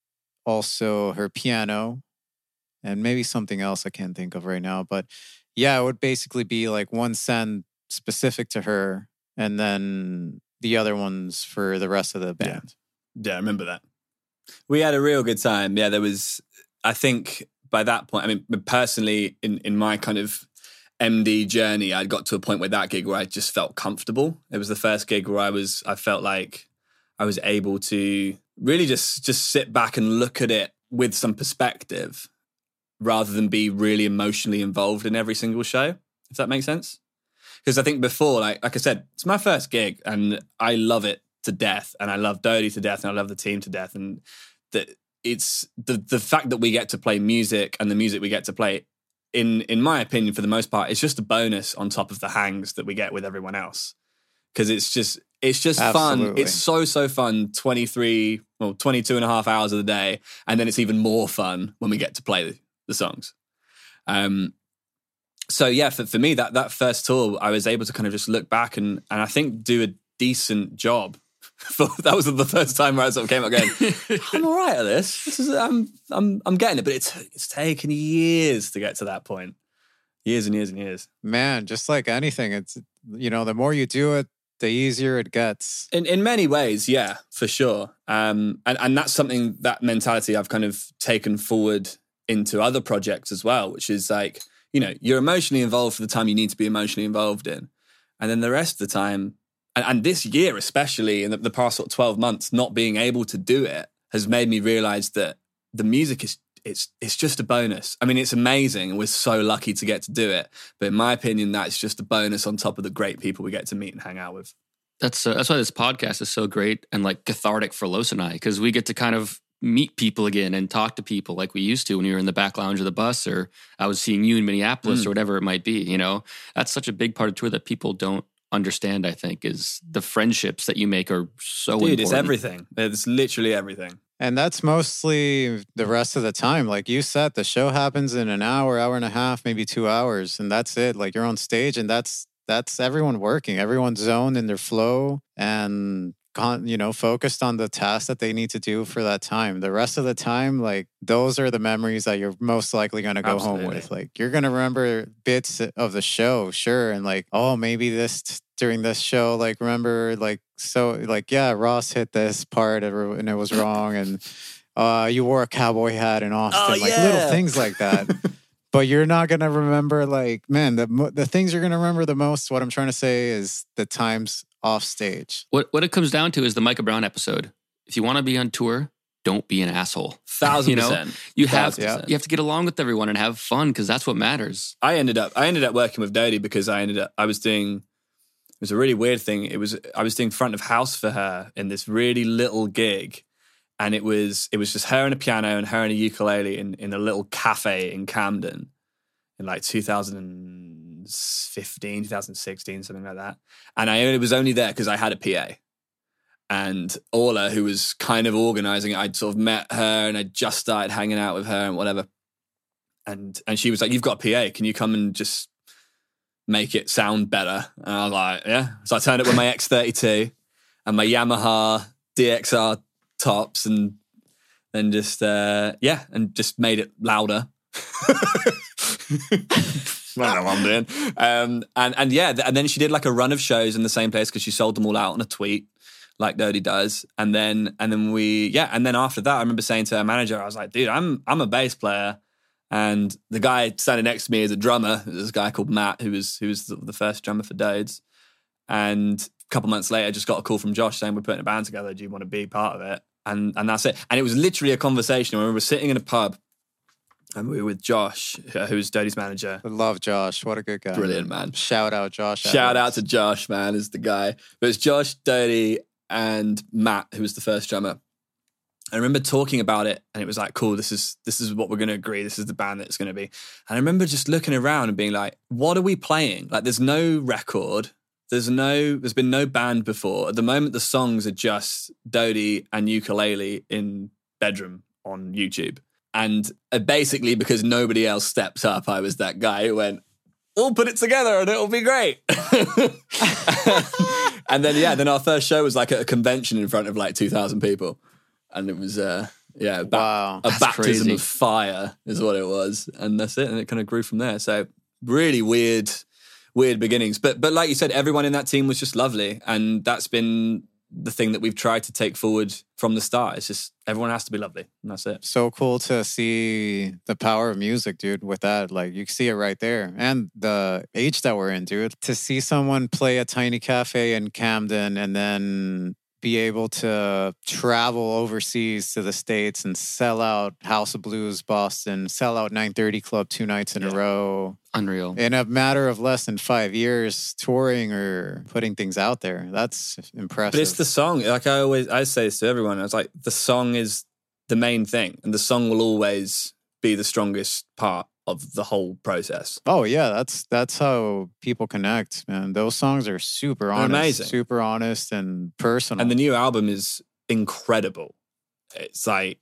also her piano and maybe something else I can't think of right now. But yeah, it would basically be like one send specific to her and then the other ones for the rest of the band. Yeah, I remember that. We had a real good time. Yeah, there was, I think by that point, I mean, personally, in, in my kind of M D journey, I'd got to a point with that gig where I just felt comfortable. It was the first gig where I was, I felt like I was able to really just, just sit back and look at it with some perspective rather than be really emotionally involved in every single show, if that makes sense. Because I think before, like, like I said, it's my first gig and I love it to death, and I love Dodie to death, and I love the team to death, and that it's the the fact that we get to play music and the music we get to play, in in my opinion, for the most part, it's just a bonus on top of the hangs that we get with everyone else. Because it's just it's just Absolutely. fun. It's so so fun. twenty-three, well, twenty-two and a half hours of the day, and then it's even more fun when we get to play the, the songs. Um. So yeah, for for me, that that first tour, I was able to kind of just look back and and I think do a decent job. That was the first time where I sort of came up going, I'm all right at this. This is I'm I'm I'm getting it, but it's it's taken years to get to that point. Years and years and years. Man, just like anything, it's, you know, the more you do it, the easier it gets. In in many ways, yeah, for sure. Um, and and that's something, that mentality I've kind of taken forward into other projects as well, which is like, you know, you're emotionally involved for the time you need to be emotionally involved in, and then the rest of the time. And, and this year, especially in the, the past sort of twelve months, not being able to do it has made me realize that the music is it's it's just a bonus. I mean, it's amazing, and we're so lucky to get to do it. But in my opinion, that's just a bonus on top of the great people we get to meet and hang out with. That's uh, that's why this podcast is so great and like cathartic for Los and I, because we get to kind of meet people again and talk to people like we used to when we were in the back lounge of the bus, or I was seeing you in Minneapolis mm. or whatever it might be. You know, that's such a big part of tour that people don't understand, I think, is the friendships that you make are so Dude, important. It's everything. It's literally everything. And that's mostly the rest of the time. Like you said, the show happens in an hour, hour and a half, maybe two hours, and that's it. Like you're on stage, and that's that's everyone working. Everyone's zoned in their flow and, con- you know, focused on the task that they need to do for that time. The rest of the time, like, those are the memories that you're most likely going to go Absolutely. home with. Like, you're going to remember bits of the show, sure, and like, oh, maybe this... T- during this show, like, remember, like, so, like, yeah, Ross hit this part and it was wrong, and uh, you wore a cowboy hat in Austin, oh, like, yeah. little things like that. But you're not going to remember, like, man, the the things you're going to remember the most, what I'm trying to say is the times off stage. What what it comes down to is the Micah Brown episode. If you want to be on tour, don't be an asshole. Thousand you know? percent. You have Thousand percent. you have to get along with everyone and have fun, because that's what matters. I ended up I ended up working with Dodie because I ended up I was doing it was a really weird thing. It was I was doing front of house for her in this really little gig, and it was it was just her and a piano and her and a ukulele in, in a little cafe in Camden in like two thousand fifteen, two thousand sixteen, something like that. And I only was only there because I had a P A. And Orla, who was kind of organising it, I'd sort of met her and I'd just started hanging out with her and whatever. And and she was like, "You've got a P A, can you come and just make it sound better?" And I was like, yeah. So I turned up with my X thirty-two and my Yamaha D X R tops, and then just, uh, yeah, and just made it louder. I don't know what I'm doing. Um, and, and yeah, and then she did like a run of shows in the same place because she sold them all out on a tweet, like Dodie does. And then, and then we, yeah, and then after that, I remember saying to her manager, I was like, dude, I'm, I'm a bass player. And the guy standing next to me is a drummer. There's a guy called Matt, who was who was the first drummer for Dodes. And a couple months later, I just got a call from Josh saying, "We're putting a band together. Do you want to be part of it?" and and that's it. And it was literally a conversation. I remember sitting in a pub, and we were with Josh, who was Doty's manager. I love Josh. What a good guy. Brilliant, man. Shout out Josh. Shout Edwards. out to Josh, man, is the guy. But it's Josh, Doty, and Matt, who was the first drummer. I remember talking about it, and it was like, cool, this is this is what we're going to agree. This is the band that it's going to be. And I remember just looking around and being like, what are we playing? Like, there's no record. There's no, there's been no band before. At the moment, the songs are just Doty and ukulele in bedroom on YouTube. And uh, basically, because nobody else stepped up, I was that guy who went, we'll put it together and it'll be great. And then, yeah, then our first show was like at a convention in front of like two thousand people. And it was, uh, yeah, ba- Wow. a That's baptism crazy. of fire is what it was. And that's it. And it kind of grew from there. So really weird, weird beginnings. But but like you said, everyone in that team was just lovely. And that's been the thing that we've tried to take forward from the start. It's just everyone has to be lovely. And that's it. So cool to see the power of music, dude, with that. Like, you see it right there. And the age that we're in, dude. To see someone play a tiny cafe in Camden and then be able to travel overseas to the States and sell out House of Blues Boston, sell out nine thirty Club two nights in Yeah. a row. Unreal. In a matter of less than five years, touring or putting things out there. That's impressive. But it's the song. Like I always, I say this to everyone. I was like, the song is the main thing, and the song will always be the strongest part of the whole process. Oh yeah, that's that's how people connect, man. Those songs are super They're honest, amazing. super honest and personal. And the new album is incredible. It's like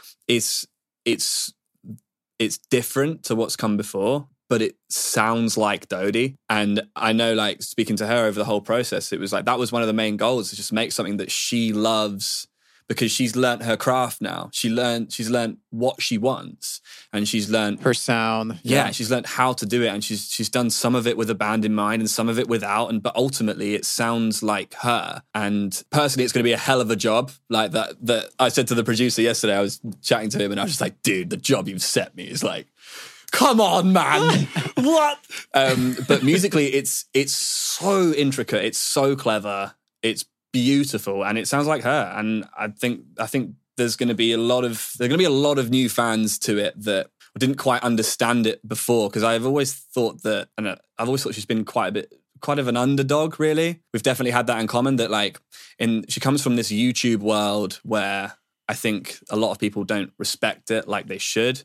it's it's it's different to what's come before, but it sounds like Doty. And I know, like, speaking to her over the whole process, it was like that was one of the main goals, is just make something that she loves, because she's learnt her craft now. She learned she's learnt what she wants, and she's learnt her sound. yeah, she's learnt how to do it, and she's she's done some of it with a band in mind and some of it without, and but ultimately it sounds like her. And personally, it's going to be a hell of a job. Like that that I said to the producer yesterday. I was chatting to him, and I was just like, dude, the job you've set me is like, come on, man, what? Um, but musically, it's it's so intricate, it's so clever, it's beautiful, and it sounds like her. And I think I think there's going to be a lot of there's going to be a lot of new fans to it that didn't quite understand it before, because I've always thought that, and I've always thought she's been quite a bit, quite of an underdog. Really, we've definitely had that in common. That like, in she comes from this YouTube world where I think a lot of people don't respect it like they should,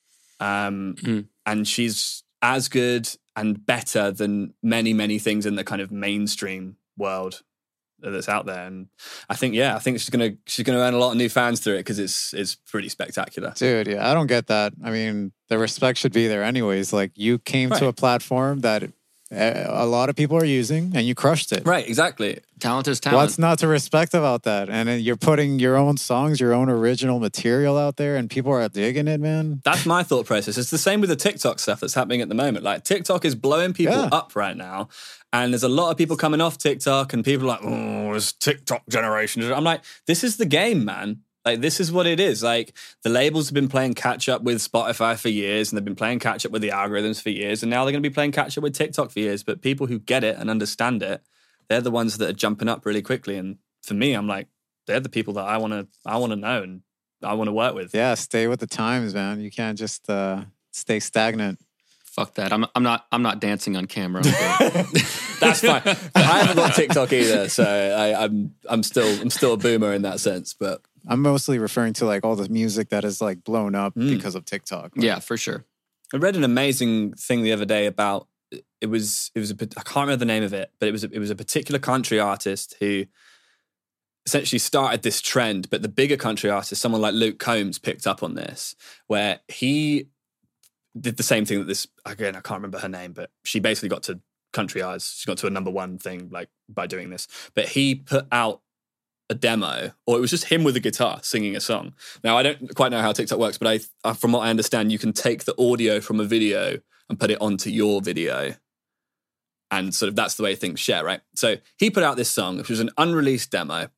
um, Mm. and she's as good and better than many many things in the kind of mainstream world that's out there. And I think, yeah, I think she's gonna she's gonna earn a lot of new fans through it, because it's it's pretty spectacular. Dude, yeah, I don't get that. I mean, the respect should be there anyways. Like, you came Right. to a platform that uh, a lot of people are using, and you crushed it. Right, exactly. Talent is talent. What's not to respect about that? And then you're putting your own songs, your own original material out there, and people are digging it, man. That's my thought process. It's the same with the TikTok stuff that's happening at the moment. Like, TikTok is blowing people Yeah. up right now. And there's a lot of people coming off TikTok, and people are like, oh, it's TikTok generation. I'm like, this is the game, man. Like, this is what it is. Like, the labels have been playing catch up with Spotify for years, and they've been playing catch up with the algorithms for years, and now they're going to be playing catch up with TikTok for years. But people who get it and understand it, they're the ones that are jumping up really quickly. And for me, I'm like, they're the people that I want to I want to know and I want to work with. Yeah, stay with the times, man. You can't just uh, stay stagnant. Fuck that. I'm I'm not I'm not dancing on camera. I'm good. That's fine. I haven't got TikTok either, so I, I'm I'm still I'm still a boomer in that sense. But I'm mostly referring to like all the music that is like blown up Mm. because of TikTok. Like, Yeah, for sure. I read an amazing thing the other day about it was it was a, I can't remember the name of it, but it was a, it was a particular country artist who essentially started this trend. But the bigger country artist, someone like Luke Combs, picked up on this, where he did the same thing that this, again, I can't remember her name, but she basically got to country eyes. She got to a number one thing like by doing this. But he put out a demo, or it was just him with a guitar singing a song. Now, I don't quite know how TikTok works, but I, from what I understand, you can take the audio from a video and put it onto your video. And sort of that's the way things share, right? So he put out this song, which was an unreleased demo,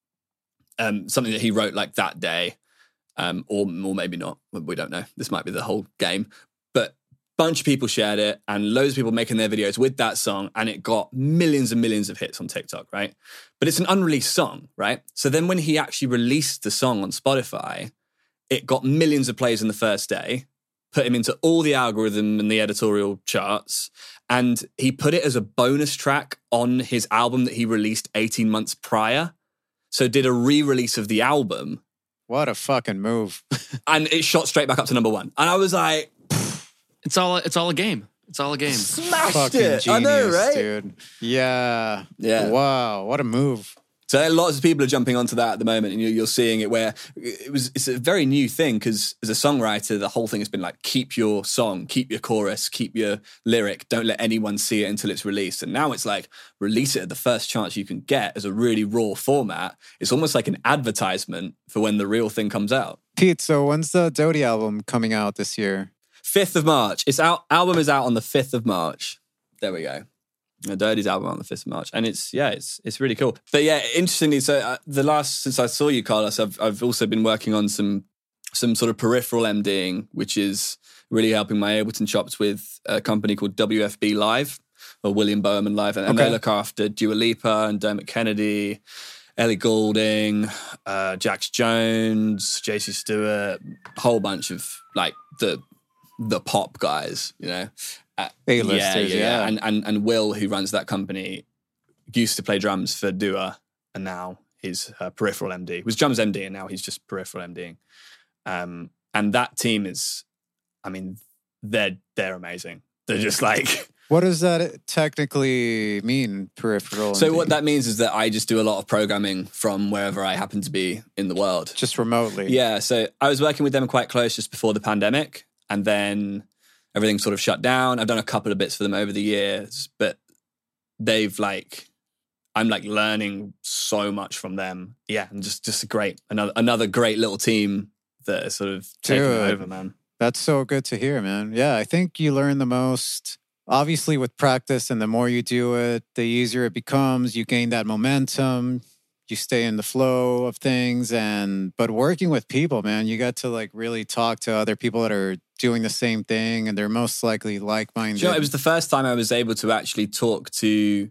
um, something that he wrote like that day, um, or, or maybe not. We don't know. This might be the whole game. But bunch of people shared it and loads of people making their videos with that song, and it got millions and millions of hits on TikTok, right? But it's an unreleased song, right? So then when he actually released the song on Spotify, it got millions of plays in the first day, put him into all the algorithm and the editorial charts, and he put it as a bonus track on his album that he released eighteen months prior. So did a re-release of the album. What a fucking move. And it shot straight back up to number one. And I was like... It's all, it's all a game. It's all a game. Smashed Fucking it. genius, I know, right? dude. Yeah. Yeah. Wow, what a move. So lots of people are jumping onto that at the moment, and you're, you're seeing it where it was. It's a very new thing because as a songwriter, the whole thing has been like, keep your song, keep your chorus, keep your lyric. Don't let anyone see it until it's released. And now it's like, release it at the first chance you can get as a really raw format. It's almost like an advertisement for when the real thing comes out. Pete, so when's the Doty album coming out this year? fifth of March. Its out album is out on the fifth of March. There we go. Doty's album on the fifth of March, and it's yeah, it's it's really cool. But yeah, interestingly, so uh, the last since I saw you, Carlos, I've I've also been working on some some sort of peripheral MDing, which is really helping my Ableton chops with a company called W F B Live or William Bowerman Live, and, and Okay. they look after Dua Lipa and Dermot Kennedy, Ellie Goulding, uh, Jax Jones, J C Stewart, a whole bunch of like the the pop guys, you know. Uh, A-listers, yeah. And, and and Will, who runs that company, used to play drums for Dua, and now he's uh, peripheral M D. He was drums M D, and now he's just peripheral MDing. Um, and that team is, I mean, they're they're amazing. They're just like. What does that technically mean, peripheral? So M D? what that means is that I just do a lot of programming from wherever I happen to be in the world. Just remotely. Yeah, so I was working with them quite close just before the pandemic, and then everything sort of shut down. I've done a couple of bits for them over the years, but they've like, I'm like learning so much from them. Yeah, and just just a great, another another great little team that is sort of taking it Dude. over, man. That's so good to hear, man. Yeah, I think you learn the most, obviously, with practice, and the more you do it, the easier it becomes. You gain that momentum. You stay in the flow of things. And but working with people, man, you got to like really talk to other people that are doing the same thing, and they're most likely like-minded. Do you know, it was the first time I was able to actually talk to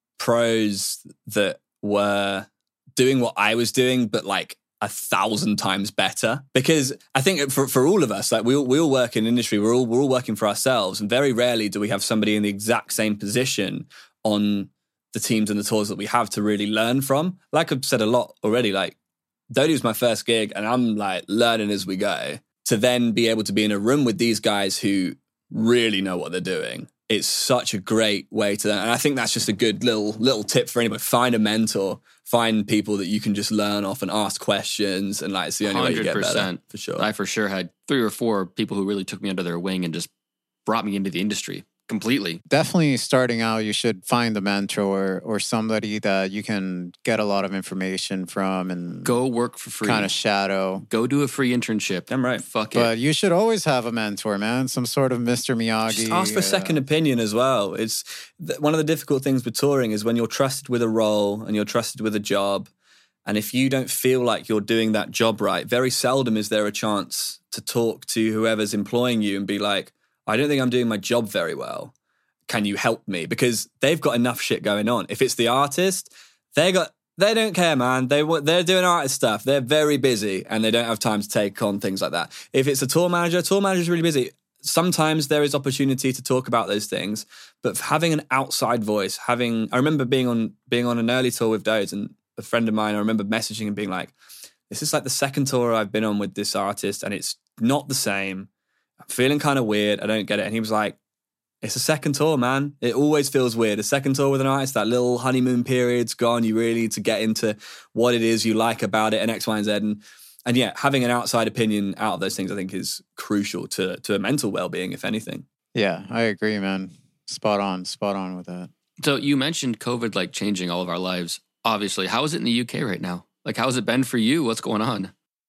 pros that were doing what I was doing, but like a thousand times better. Because I think for for all of us, like we all, we all work in industry, we're all we're all working for ourselves, and very rarely do we have somebody in the exact same position on the teams and the tours that we have to really learn from. Like I've said a lot already, like Doty was my first gig, and I'm like learning as we go. To then be able to be in a room with these guys who really know what they're doing, it's such a great way to learn. And I think that's just a good little little tip for anybody. Find a mentor, find people that you can just learn off and ask questions, and like it's the only way you get better, for sure. I for sure had three or four people who really took me under their wing and just brought me into the industry completely. Definitely starting out, you should find a mentor or somebody that you can get a lot of information from and Go work for free. kind of shadow. Go do a free internship. Damn right. Fuck it. But you should always have a mentor, man. Some sort of Mister Miyagi. Just ask for uh, second opinion as well. It's th- one of the difficult things with touring is when you're trusted with a role and you're trusted with a job, and if you don't feel like you're doing that job right, very seldom is there a chance to talk to whoever's employing you and be like, I don't think I'm doing my job very well. Can you help me? Because they've got enough shit going on. If it's the artist, they got they don't care, man. They they're doing artist stuff. They're very busy and they don't have time to take on things like that. If it's a tour manager, a tour manager's really busy. Sometimes there is opportunity to talk about those things, but having an outside voice, having I remember being on being on an early tour with Dodes, and a friend of mine, I remember messaging and being like, this is like the second tour I've been on with this artist and it's not the same. I'm feeling kind of weird. I don't get it. And he was like, it's a second tour, man. It always feels weird. A second tour with an artist, that little honeymoon period's gone. You really need to get into what it is you like about it and X, Y, and Z. And, and yeah, having an outside opinion out of those things, I think, is crucial to, to a mental well-being, if anything. Yeah, I agree, man. Spot on, spot on with that. So you mentioned COVID like changing all of our lives. Obviously, how is it in the U K right now? Like, how's it been for you? What's going on?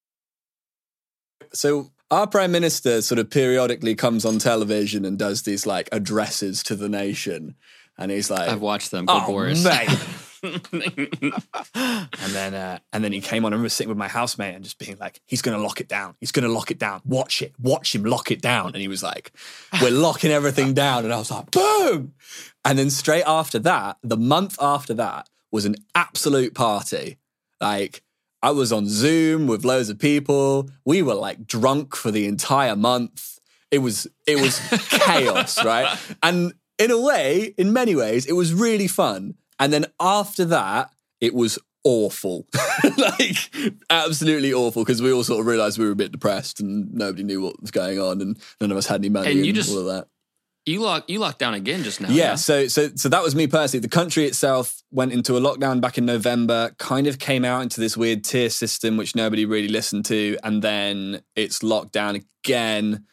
So our Prime Minister sort of periodically comes on television and does these like addresses to the nation. And he's like, I've watched them. Go oh, Boris. mate, and then uh, and then he came on. I remember sitting with my housemate and just being like, he's going to lock it down. He's going to lock it down. Watch it. Watch him lock it down. And he was like, we're locking everything down. And I was like, boom. And then straight after that, the month after that was an absolute party. Like, I was on Zoom with loads of people. We were like drunk for the entire month. It was, it was chaos, right? And in a way, in many ways, it was really fun. And then after that, it was awful. Like, absolutely awful, because we all sort of realised we were a bit depressed and nobody knew what was going on and none of us had any money and, and you and just, all of that. You lock, you locked down again just now. Yeah, yeah, so so so that was me personally. The country itself went into a lockdown back in November, kind of came out into this weird tier system, which nobody really listened to, and then it's locked down again.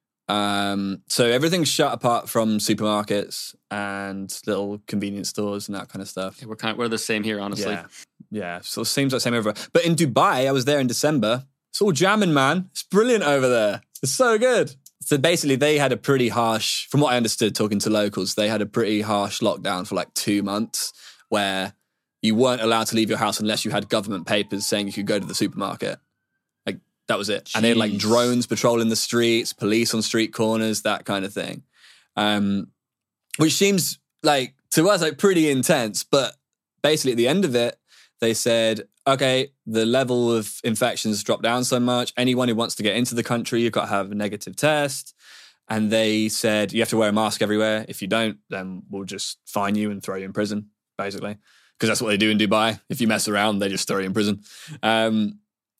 Um, so everything's shut apart from supermarkets and little convenience stores and that kind of stuff. Yeah, we're kind of, we're the same here, honestly. Yeah, yeah. So it seems like the same everywhere. But in Dubai, I was there in December. It's all jamming, man. It's brilliant over there. It's so good. So basically, they had a pretty harsh, from what I understood talking to locals, they had a pretty harsh lockdown for like two months where you weren't allowed to leave your house unless you had government papers saying you could go to the supermarket. Like, that was it. Jeez. And they had like drones patrolling the streets, police on street corners, that kind of thing. Um, which seems like, to us, like pretty intense. But basically, at the end of it, they said, okay, the level of infections dropped down so much. Anyone who wants to get into the country, you've got to have a negative test. And they said, you have to wear a mask everywhere. If you don't, then we'll just fine you and throw you in prison, basically. Because that's what they do in Dubai. If you mess around, they just throw you in prison. Um,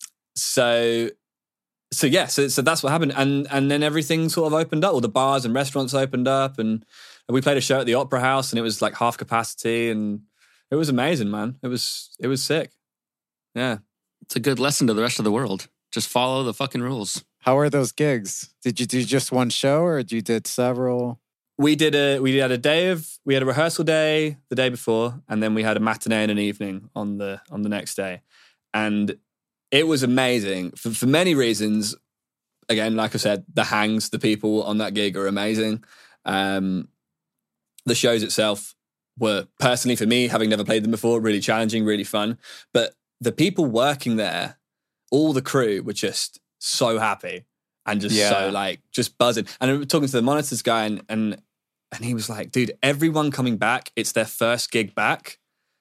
so, so yeah, so, so that's what happened. And and then everything sort of opened up. All the bars and restaurants opened up. And we played a show at the Opera House and it was like half capacity. And it was amazing, man. It was it was sick. Yeah. It's a good lesson to the rest of the world. Just follow the fucking rules. How are those gigs? Did you do just one show or you did several? We did a we had a day of we had a rehearsal day the day before, and then we had a matinee and an evening on the on the next day. And it was amazing for, for many reasons. Again, like I said, the hangs, the people on that gig are amazing. Um, the shows itself were, personally for me, having never played them before, really challenging, really fun. But the people working there, all the crew were just so happy and just yeah. so like just buzzing. And I was talking to the monitors guy and, and and he was like, dude, everyone coming back, it's their first gig back.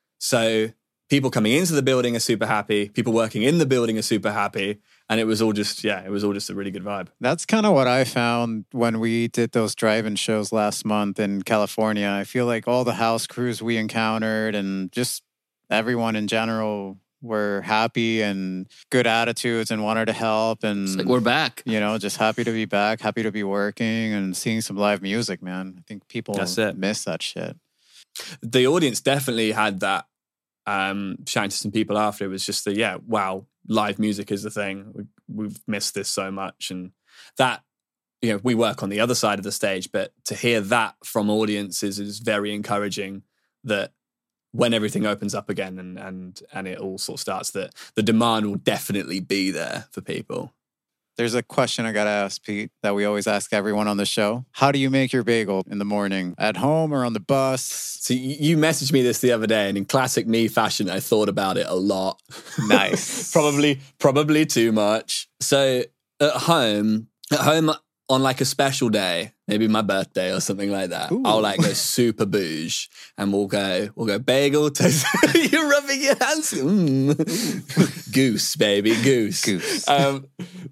So people coming into the building are super happy. People working in the building are super happy. And it was all just, yeah, it was all just a really good vibe. That's kind of what I found when we did those drive-in shows last month in California. I feel like all the house crews we encountered and just everyone in general were happy and good attitudes and wanted to help. And it's like we're back. You know, just happy to be back, happy to be working and seeing some live music, man. I think people miss that shit. The audience definitely had that. Um, chatting to some people after, it was just the, yeah, wow, live music is the thing. We, we've missed this so much. And that, you know, we work on the other side of the stage, but to hear that from audiences is very encouraging, that when everything opens up again and and and it all sort of starts, that the demand will definitely be there for people. There's a question I got to ask, Pete, that we always ask everyone on the show. How do you make your bagel in the morning? At home or on the bus? So you messaged me this the other day, and in classic me fashion, I thought about it a lot. Nice. probably, probably too much. So at home, at home on like a special day, maybe my birthday or something like that, Ooh. I'll like go super bouge, and we'll go, we'll go bagel, toast. You're rubbing your hands. Mm. Goose, baby, goose. Goose. Um,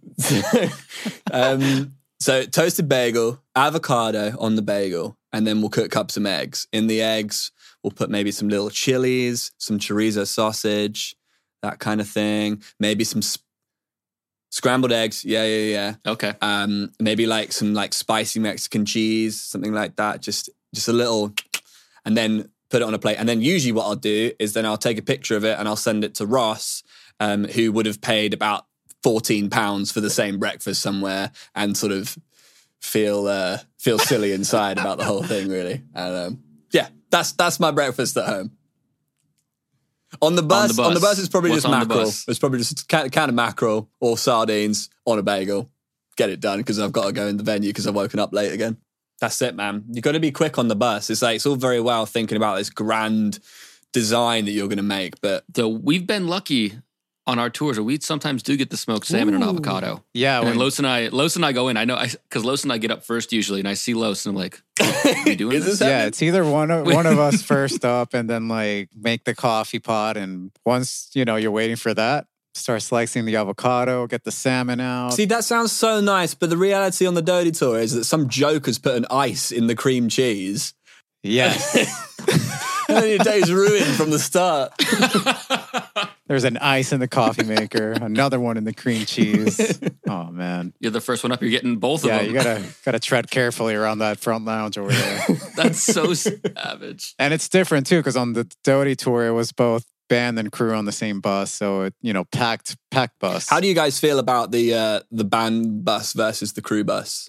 um, so toasted bagel, avocado on the bagel, and then we'll cook up some eggs. In the eggs, we'll put maybe some little chilies, some chorizo sausage, that kind of thing. Maybe some sp- scrambled eggs. Yeah, yeah, yeah. Okay. Um, maybe like some like spicy Mexican cheese, something like that. Just, just a little, and then put it on a plate. And then usually what I'll do is then I'll take a picture of it and I'll send it to Ross, um, who would have paid about fourteen pounds for the same breakfast somewhere, and sort of feel uh, feel silly inside about the whole thing, really. And um, yeah, that's that's my breakfast at home. On the bus, on the bus, on the bus it's probably What's just mackerel. It's probably just a can, can of mackerel or sardines on a bagel. Get it done, because I've got to go in the venue because I've woken up late again. That's it, man. You've got to be quick on the bus. It's like, it's all very well thinking about this grand design that you're going to make. But So we've been lucky on our tours, or we sometimes do get the smoked salmon and Ooh. avocado. Yeah, And then when- Los and I, Los and I go in. I know, because Los and I get up first usually, and I see Los, and I'm like, "Are you doing Is this?" this yeah, happening? it's either one of one of us first up, and then like make the coffee pot, and once you know you're waiting for that, start slicing the avocado, get the salmon out. See, that sounds so nice, but the reality on the Dodie tour is that some joker's put an ice in the cream cheese. Yes, And then your day's ruined from the start. there's an ice in the coffee maker, another one in the cream cheese. Oh man, You're the first one up. You're getting both yeah, of them. you gotta gotta tread carefully around that front lounge over there. That's so savage. And it's different too, because on the Doty tour, it was both band and crew on the same bus, so it you know packed packed bus. How do you guys feel about the uh, the band bus versus the crew bus?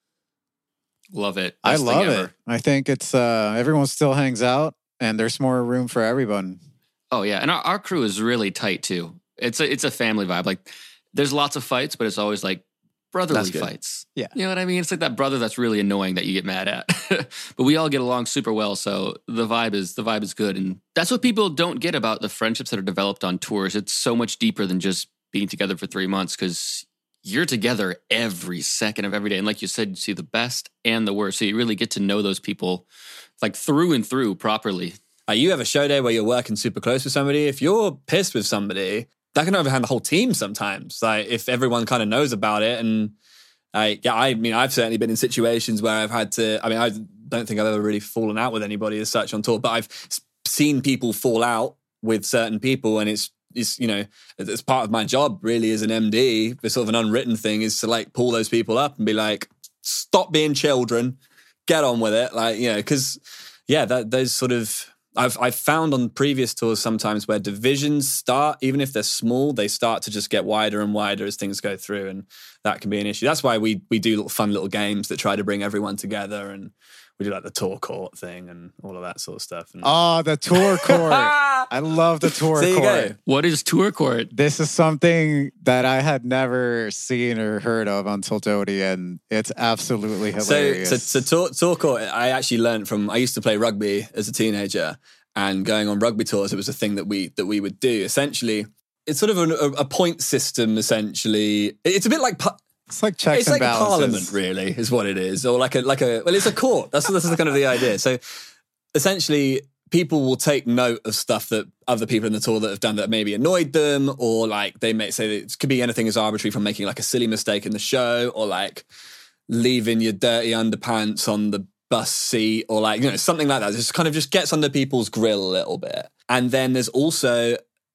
Love it. I Best thing love ever. it. I think it's uh everyone still hangs out, and there's more room for everyone. Oh yeah, and our, our crew is really tight too. It's a it's a family vibe. Like there's lots of fights, but it's always like brotherly That's good. fights. Yeah. You know what I mean? It's like that brother that's really annoying that you get mad at. But we all get along super well, so the vibe is the vibe is good. And that's what people don't get about the friendships that are developed on tours. It's so much deeper than just being together for three months because you're together every second of every day. And like you said, you see the best and the worst. So you really get to know those people like through and through properly. Uh, you have a show day where you're working super close with somebody. If you're pissed with somebody, that can overhand the whole team sometimes. Like if everyone kind of knows about it. And I, yeah, I mean, I've certainly been in situations where I've had to, I mean, I don't think I've ever really fallen out with anybody as such on tour, but I've s- seen people fall out with certain people. And it's, it's, you know, it's part of my job really as an M D, the sort of an unwritten thing is to like pull those people up and be like, stop being children, get on with it. Like, you know, because yeah, that those sort of, I've I've found on previous tours sometimes where divisions start, even if they're small, they start to just get wider and wider as things go through, and that can be an issue. That's why we we do little fun little games that try to bring everyone together, and we do like the tour court thing and all of that sort of stuff. And, Oh, the tour court. I love the tour there you court. go. What is tour court? This is something that I had never seen or heard of until Doty, and it's absolutely So, hilarious. so, so tour, tour court, I actually learned from, I used to play rugby as a teenager, and going on rugby tours, it was a thing that we that we would do. Essentially, it's sort of an, a, a point system, essentially. It's a bit like... pu- it's like checks It's and like a balances. parliament, really, is what it is, or like a like a well, it's a court. That's that's kind of the idea. So, essentially, people will take note of stuff that other people in the tour that have done that maybe annoyed them, or like they may say that it could be anything as arbitrary from making like a silly mistake in the show, or like leaving your dirty underpants on the bus seat, or like you know something like that. It just kind of just gets under people's grill a little bit. And then there's also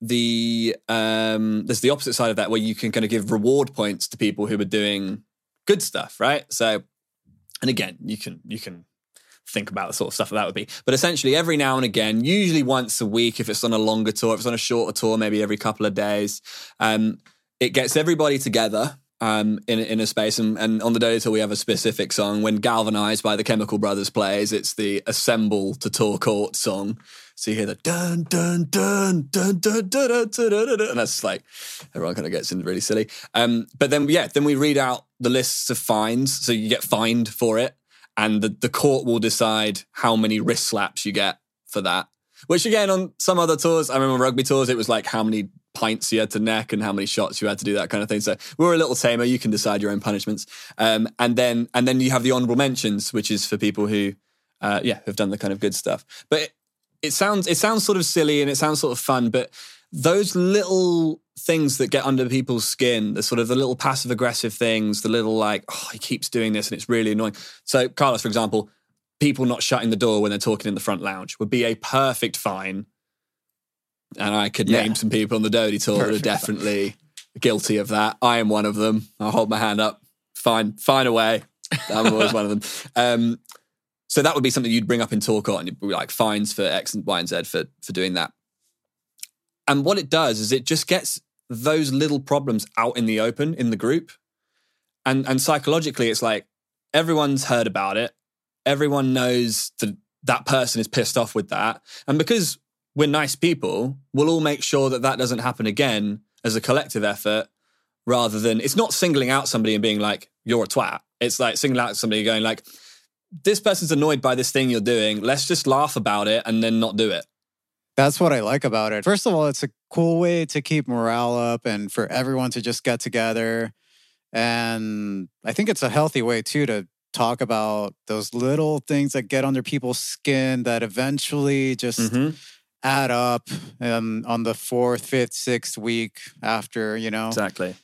the um there's the opposite side of that where you can kind of give reward points to people who are doing good stuff, right? So, and again, you can you can think about the sort of stuff that, that would be, but essentially every now and again, usually once a week, if it's on a longer tour, if it's on a shorter tour, maybe every couple of days, um it gets everybody together um in in a space, and, and on the Doty tour we have a specific song. When Galvanized by the Chemical Brothers plays, it's the Assemble to Tour Court song. So you hear the dun dun dun dun dun dun dun dun, dun, dun, and that's like everyone kind of gets in really silly. Um, but then yeah, then we read out the lists of fines, so you get fined for it, and the the court will decide how many wrist slaps you get for that. Which again, on some other tours, I remember rugby tours, it was like how many pints you had to neck and how many shots you had to do, that kind of thing. So we were a little tamer. You can decide your own punishments. Um, and then and then you have the honourable mentions, which is for people who, uh, yeah, have done the kind of good stuff. But it, it sounds it sounds sort of silly and it sounds sort of fun, but those little things that get under people's skin, the sort of the little passive aggressive things, the little like, oh, he keeps doing this and it's really annoying. So Carlos, for example, people not shutting the door when they're talking in the front lounge would be a perfect fine. And I could Yeah. name some people on the Doty tour Perfect that are definitely guilty of that. I am one of them. I'll hold my hand up. Fine, fine away. I'm always one of them. Um, so that would be something you'd bring up in tour court, and you'd be like fines for X and Y and Z for, for doing that. And what it does is it just gets those little problems out in the open in the group. And, and psychologically, it's like everyone's heard about it. Everyone knows that that person is pissed off with that. And because we're nice people, we'll all make sure that that doesn't happen again as a collective effort, rather than, it's not singling out somebody and being like, you're a twat. It's like singling out somebody going like, this person's annoyed by this thing you're doing. Let's just laugh about it and then not do it. That's what I like about it. First of all, it's a cool way to keep morale up and for everyone to just get together. And I think it's a healthy way too to talk about those little things that get under people's skin that eventually just Mm-hmm. add up um, on the fourth, fifth, sixth week after, you know. Exactly.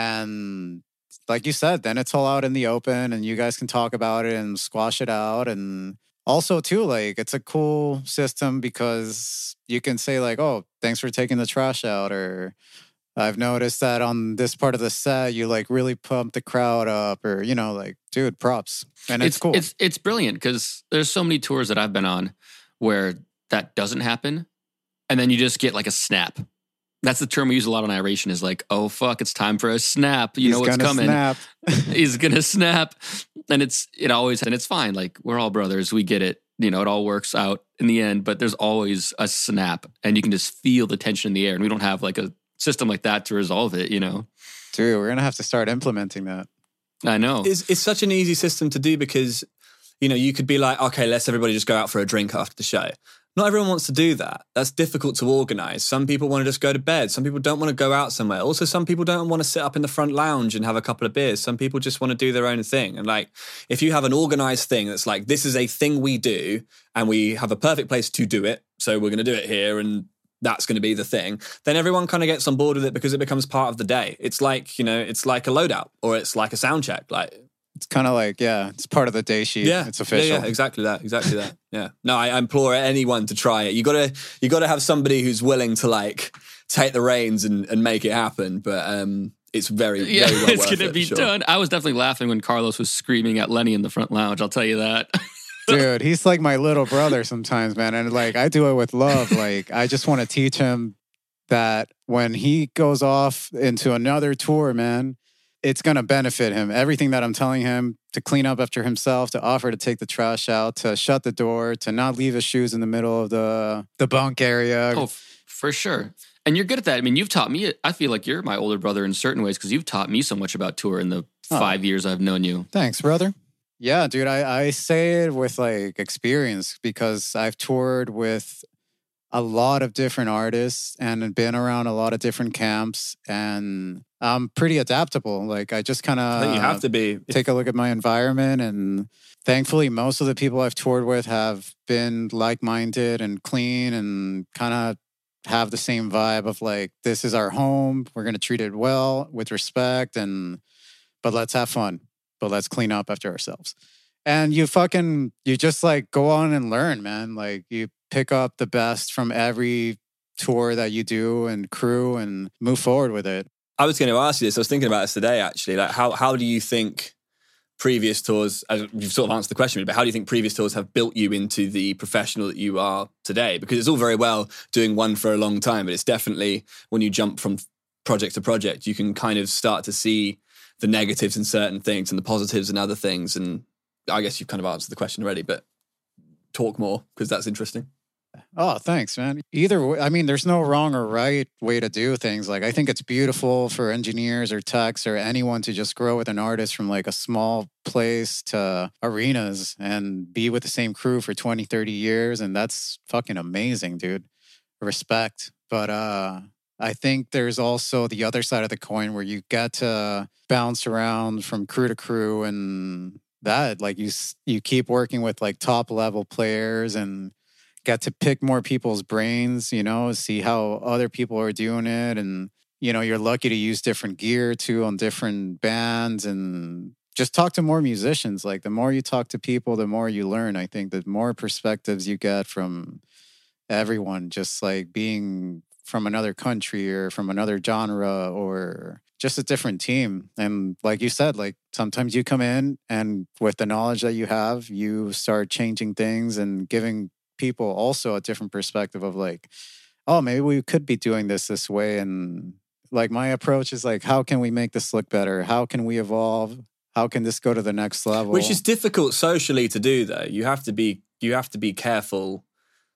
And like you said, then it's all out in the open and you guys can talk about it and squash it out. And also too, like it's a cool system because you can say like, oh, thanks for taking the trash out, or I've noticed that on this part of the set, you like really pump the crowd up, or, you know, like, dude, props. And it's, it's cool. It's it's brilliant because there's so many tours that I've been on where that doesn't happen. And then you just get like a snap. That's the term we use a lot on Iration is like, oh, fuck, it's time for a snap. You He's know what's gonna coming. Snap. He's going to snap. And it's, it always, and it's fine. Like, we're all brothers. We get it. You know, it all works out in the end, but there's always a snap and you can just feel the tension in the air. And we don't have like a system like that to resolve it, you know? Dude, we're going to have to start implementing that. I know. It's, it's such an easy system to do because, you know, you could be like, okay, let's everybody just go out for a drink after the show. Not everyone wants to do that. That's difficult to organize. Some people want to just go to bed. Some people don't want to go out somewhere. Also, some people don't want to sit up in the front lounge and have a couple of beers. Some people just want to do their own thing. And like, if you have an organized thing that's like, this is a thing we do and we have a perfect place to do it, so we're going to do it here and that's going to be the thing, then everyone kind of gets on board with it because it becomes part of the day. It's like, you know, it's like a loadout or it's like a sound check. Like, it's kind of like, yeah, it's part of the day sheet. Yeah, it's official. Yeah, yeah, exactly that, exactly that. Yeah. No, I, I implore anyone to try it. You gotta, you gotta have somebody who's willing to like take the reins and, and make it happen. But um, it's very, yeah, very well it's worth gonna it, be sure. done. I was definitely laughing when Carlos was screaming at Lenny in the front lounge. I'll tell you that. Dude, he's like my little brother sometimes, man. And like, I do it with love. Like, I just want to teach him that when he goes off into another tour, man, it's going to benefit him. Everything that I'm telling him to clean up after himself, to offer to take the trash out, to shut the door, to not leave his shoes in the middle of the, the bunk area. Oh, f- for sure. And you're good at that. I mean, you've taught me, I feel like you're my older brother in certain ways because you've taught me so much about tour in the Oh. five years I've known you. Thanks, brother. Yeah, dude, I, I say it with like experience because I've toured with a lot of different artists and been around a lot of different camps, and I'm pretty adaptable. Like, I just kind I think you have of to be. take a look at my environment, and thankfully most of the people I've toured with have been like-minded and clean and kind of have the same vibe of like, this is our home. We're going to treat it well with respect, and but let's have fun. But let's clean up after ourselves. And you fucking, you just like go on and learn, man. Like, you pick up the best from every tour that you do and crew and move forward with it. I was going to ask you this. I was thinking about this today, actually. Like, how how do you think previous tours, as you've sort of answered the question, but how do you think previous tours have built you into the professional that you are today? Because it's all very well doing one for a long time, but it's definitely when you jump from project to project, you can kind of start to see the negatives in certain things and the positives in other things. And I guess you've kind of answered the question already, but talk more because that's interesting. Oh, thanks, man. Either way, I mean, there's no wrong or right way to do things. Like, I think it's beautiful for engineers or techs or anyone to just grow with an artist from like a small place to arenas and be with the same crew for twenty, thirty years. And that's fucking amazing, dude. Respect. But uh, I think there's also the other side of the coin where you get to bounce around from crew to crew, and that like you you keep working with like top level players and get to pick more people's brains, you know, see how other people are doing it. And, you know, you're lucky to use different gear too on different bands, and just talk to more musicians. Like, the more you talk to people, the more you learn. I think the more perspectives you get from everyone, just like being from another country or from another genre or just a different team. And like you said, like sometimes you come in and with the knowledge that you have, you start changing things and giving people also a different perspective of like, oh, maybe we could be doing this this way. And like, my approach is like, how can we make this look better? How can we evolve? How can this go to the next level? Which is difficult socially to do, though. You have to be you have to be careful,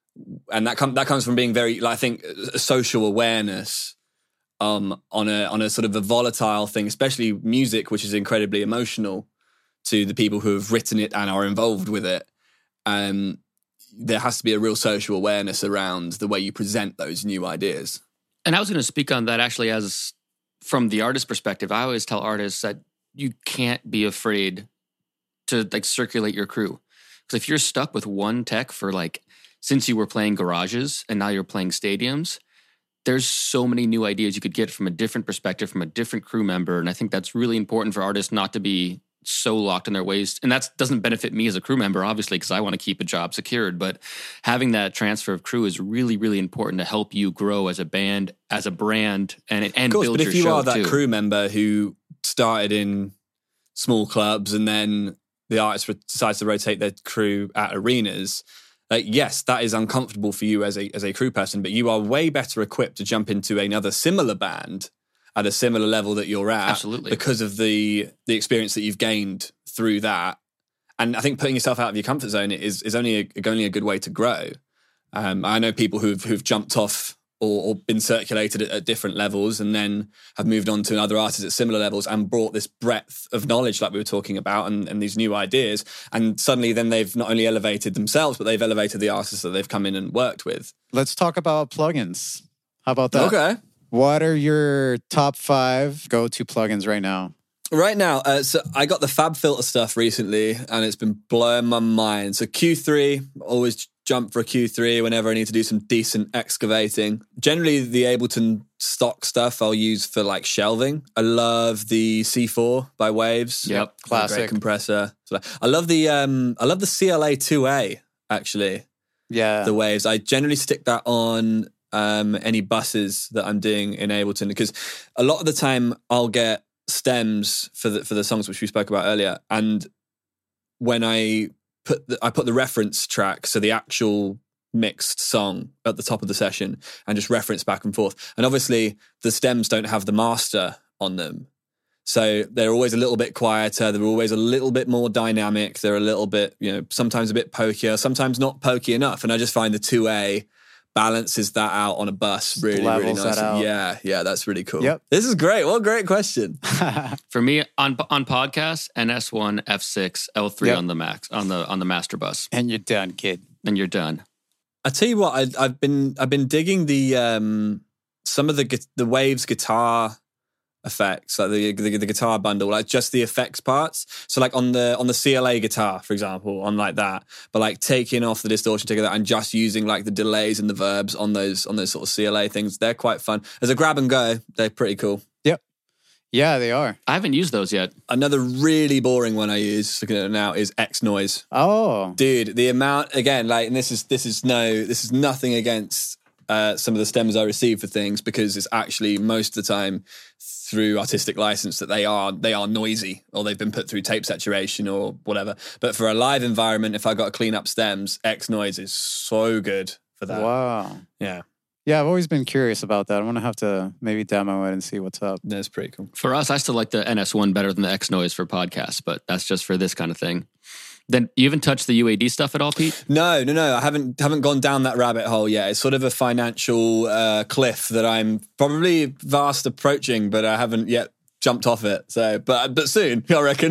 and that comes that comes from being very, like, I think, a social awareness um, on a on a sort of a volatile thing, especially music, which is incredibly emotional to the people who have written it and are involved with it. Um, there has to be a real social awareness around the way you present those new ideas. And I was going to speak on that actually as from the artist perspective. I always tell artists that you can't be afraid to like circulate your crew. Because if you're stuck with one tech for like, since you were playing garages and now you're playing stadiums, there's so many new ideas you could get from a different perspective, from a different crew member. And I think that's really important for artists not to be so locked in their ways. And that doesn't benefit me as a crew member, obviously, because I want to keep a job secured. But having that transfer of crew is really, really important to help you grow as a band, as a brand, and, and of course, build but your if you show are that too. crew member who started in small clubs and then the artist decides to rotate their crew at arenas, like, yes, that is uncomfortable for you as a as a crew person, but you are way better equipped to jump into another similar band at a similar level that you're at. Absolutely. Because of the the experience that you've gained through that. And I think putting yourself out of your comfort zone is is only a, only a good way to grow. Um, I know people who've who've jumped off or, or been circulated at, at different levels and then have moved on to other artists at similar levels and brought this breadth of knowledge like we were talking about and, and these new ideas. And suddenly then they've not only elevated themselves, but they've elevated the artists that they've come in and worked with. Let's talk about plugins. How about that? Okay. What are your top five go-to plugins right now? Right now, uh, so I got the FabFilter stuff recently and it's been blowing my mind. So Q three, always jump for a Q three whenever I need to do some decent excavating. Generally, the Ableton stock stuff I'll use for like shelving. I love the C four by Waves. Yep, classic. Great compressor. So I love the um, I love the C L A two A actually. Yeah. The Waves. I generally stick that on um, any buses that I'm doing in Ableton because a lot of the time I'll get stems for the for the songs which we spoke about earlier, and when I put the, I put the reference track, so the actual mixed song at the top of the session, and just reference back and forth. And obviously, the stems don't have the master on them, so they're always a little bit quieter. They're always a little bit more dynamic. They're a little bit, you know, sometimes a bit pokier, sometimes not pokey enough. And I just find the two A balances that out on a bus really, really Levels nice. that out. Yeah, yeah, that's really cool. Yep. This is great. What a great question. For me, on on podcasts, N S one, F six, L three Yep. on the max on the on the master bus, And you're done, kid. and you're done. I tell you what, I, I've been I've been digging the um, some of the gu- the Waves guitar effects, like the, the the guitar bundle, like just the effects parts. So like on the on the C L A guitar, for example, on like that, but like taking off the distortion together and just using like the delays and the verbs on those on those sort of C L A things, they're quite fun. As a grab and go, they're pretty cool. Yep. Yeah, they are. I haven't used those yet. Another really boring one I use, looking at it now, is X Noise. Oh. Dude, the amount again, like, and this is this is no, this is nothing against uh, some of the stems I receive for things, because it's actually most of the time through artistic license that they are they are noisy, or they've been put through tape saturation or whatever. But for a live environment, if I got to clean up stems, X Noise is so good for that. Wow. Yeah, Yeah, I've always been curious about that. I'm going to have to maybe demo it and see what's up. that's pretty cool. For us, I still like the N S one better than the X Noise for podcasts, but that's just for this kind of thing. Then you haven't touched the U A D stuff at all, Pete? No, no, no. I haven't haven't gone down that rabbit hole yet. It's sort of a financial uh, cliff that I'm probably fast approaching, but I haven't yet jumped off it. So, but but soon, I reckon.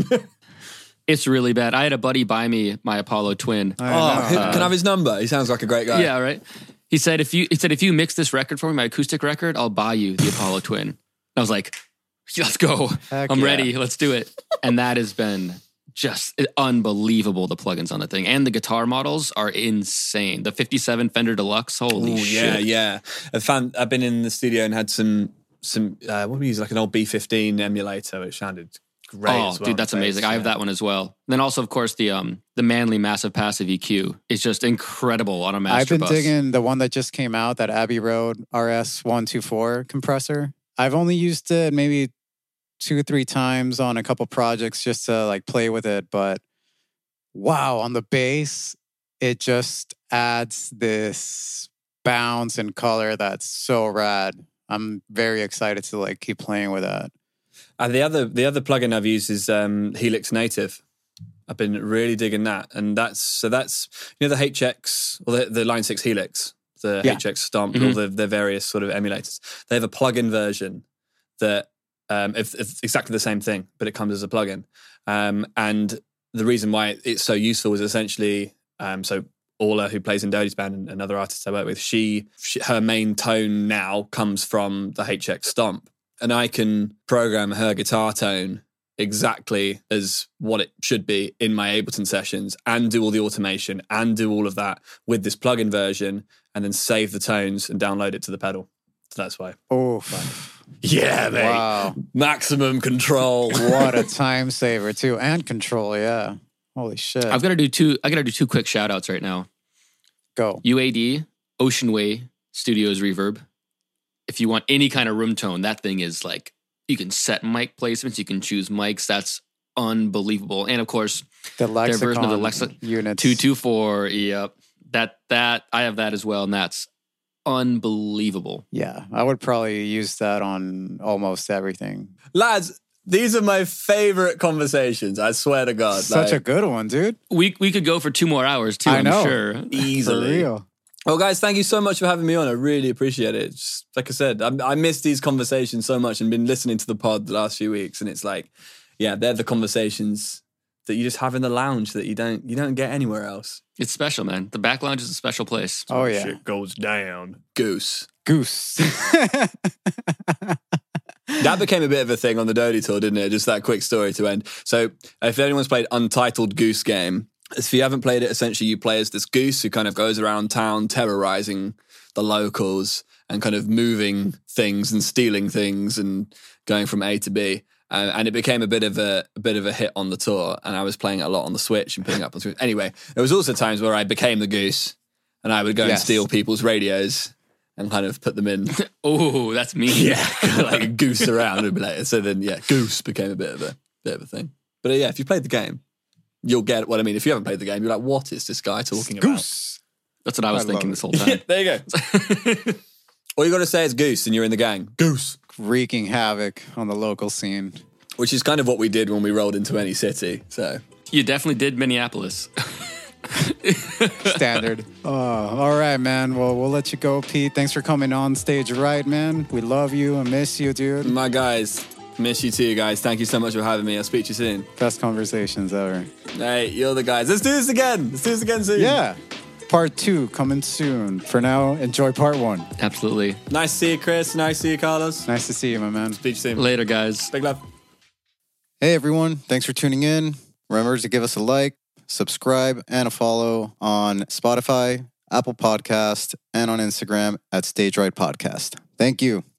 It's really bad. I had a buddy buy me my Apollo Twin. I Oh, know. who- can I have his number? He sounds like a great guy. Yeah, right. He said if you he said if you mix this record for me, my acoustic record, I'll buy you the Apollo Twin. I was like, let's go. Heck I'm yeah. ready. Let's do it. And that has been just unbelievable. The plugins on the thing and the guitar models are insane. The fifty-seven Fender Deluxe, holy Ooh, shit! yeah, yeah. I've found I've been in the studio and had some some uh, what do we use, like an old B fifteen emulator, which sounded great. Oh, as well. dude, that's amazing. I have Yeah. that one as well. Then also, of course, the um the Manly Massive Passive E Q is just incredible on a master I've been bus. digging the one that just came out, that Abbey Road R S one twenty-four compressor. I've only used it maybe two or three times on a couple projects just to like play with it. But wow, on the bass, it just adds this bounce and color that's so rad. I'm very excited to like keep playing with that. Uh, the other the other plugin I've used is um, Helix Native. I've been really digging that, and that's so that's you know the H X or the, the Line Six Helix, the Yeah. H X Stomp, Mhm. all the their various sort of emulators. They have a plugin version that um, if, if exactly the same thing, but it comes as a plugin. Um, and the reason why it's so useful is essentially um, so Orla, who plays in Dodie's band, and another artist I work with, she, she her main tone now comes from the H X Stomp. And I can program her guitar tone exactly as what it should be in my Ableton sessions and do all the automation and do all of that with this plugin version and then save the tones and download it to the pedal. So that's why. Oh, yeah, mate. wow. Maximum control. What a time saver too. And control, yeah. Holy shit. I've got to do two. I got to do two quick shout outs right now. Go. U A D, Ocean Way Studios Reverb. If you want any kind of room tone, that thing is like, you can set mic placements, you can choose mics. That's unbelievable. And of course, The Lexicon their version of the Lexicon units. two two four. Yep. That, that, I have that as well. And that's unbelievable. Yeah, I would probably use that on almost everything. Lads, these are my favorite conversations. I swear to God. Such like, a good one, dude. We we could go for two more hours too, I I'm know. sure. easily. For real. Well, guys, thank you so much for having me on. I really appreciate it. Just, like I said, I, I miss these conversations so much and been listening to the pod the last few weeks. And it's like, yeah, they're the conversations that you just have in the lounge that you don't you don't get anywhere else. It's special, man. The back lounge is a special place. Oh, yeah. Shit goes down. Goose. Goose. That became a bit of a thing on the Dodie tour, didn't it? Just that quick story to end. So if anyone's played Untitled Goose Game, if you haven't played it, essentially you play as this goose who kind of goes around town terrorizing the locals and kind of moving things and stealing things and going from A to B. Uh, and it became a bit of a, a bit of a hit on the tour. And I was playing it a lot on the Switch and putting it up on the Switch. Anyway, there was also times where I became the goose and I would go Yes. and steal people's radios and kind of put them in. Oh, that's me. Yeah, like a goose around and be like, so then yeah, goose became a bit of a bit of a thing. But uh, yeah, if you played the game, you'll get what I mean. If you haven't played the game, you're like, what is this guy talking about? Goose. That's what I was I thinking love this whole time. There you go. All you got to say is goose, and you're in the gang. Goose, Wreaking havoc on the local scene. which is kind of what we did when we rolled into any city. So You definitely did Minneapolis. Standard. Oh, all right, man. Well, we'll let you go, Pete. Thanks for coming on Stage Right, man. We love you and miss you, dude. my guys, miss you too, guys. Thank you so much for having me. I'll speak to you soon. Best conversations ever. Hey, you're the guys. Let's do this again. Let's do this again soon. Yeah. Part two coming soon. For now, enjoy part one. Absolutely. Nice to see you, Chris. Nice to see you, Carlos. Nice to see you, my man. Speak to you soon. Later, guys. Big love. Hey, everyone. Thanks for tuning in. Remember to give us a like, subscribe, and a follow on Spotify, Apple Podcast, and on Instagram at Stage Right Podcast. Thank you.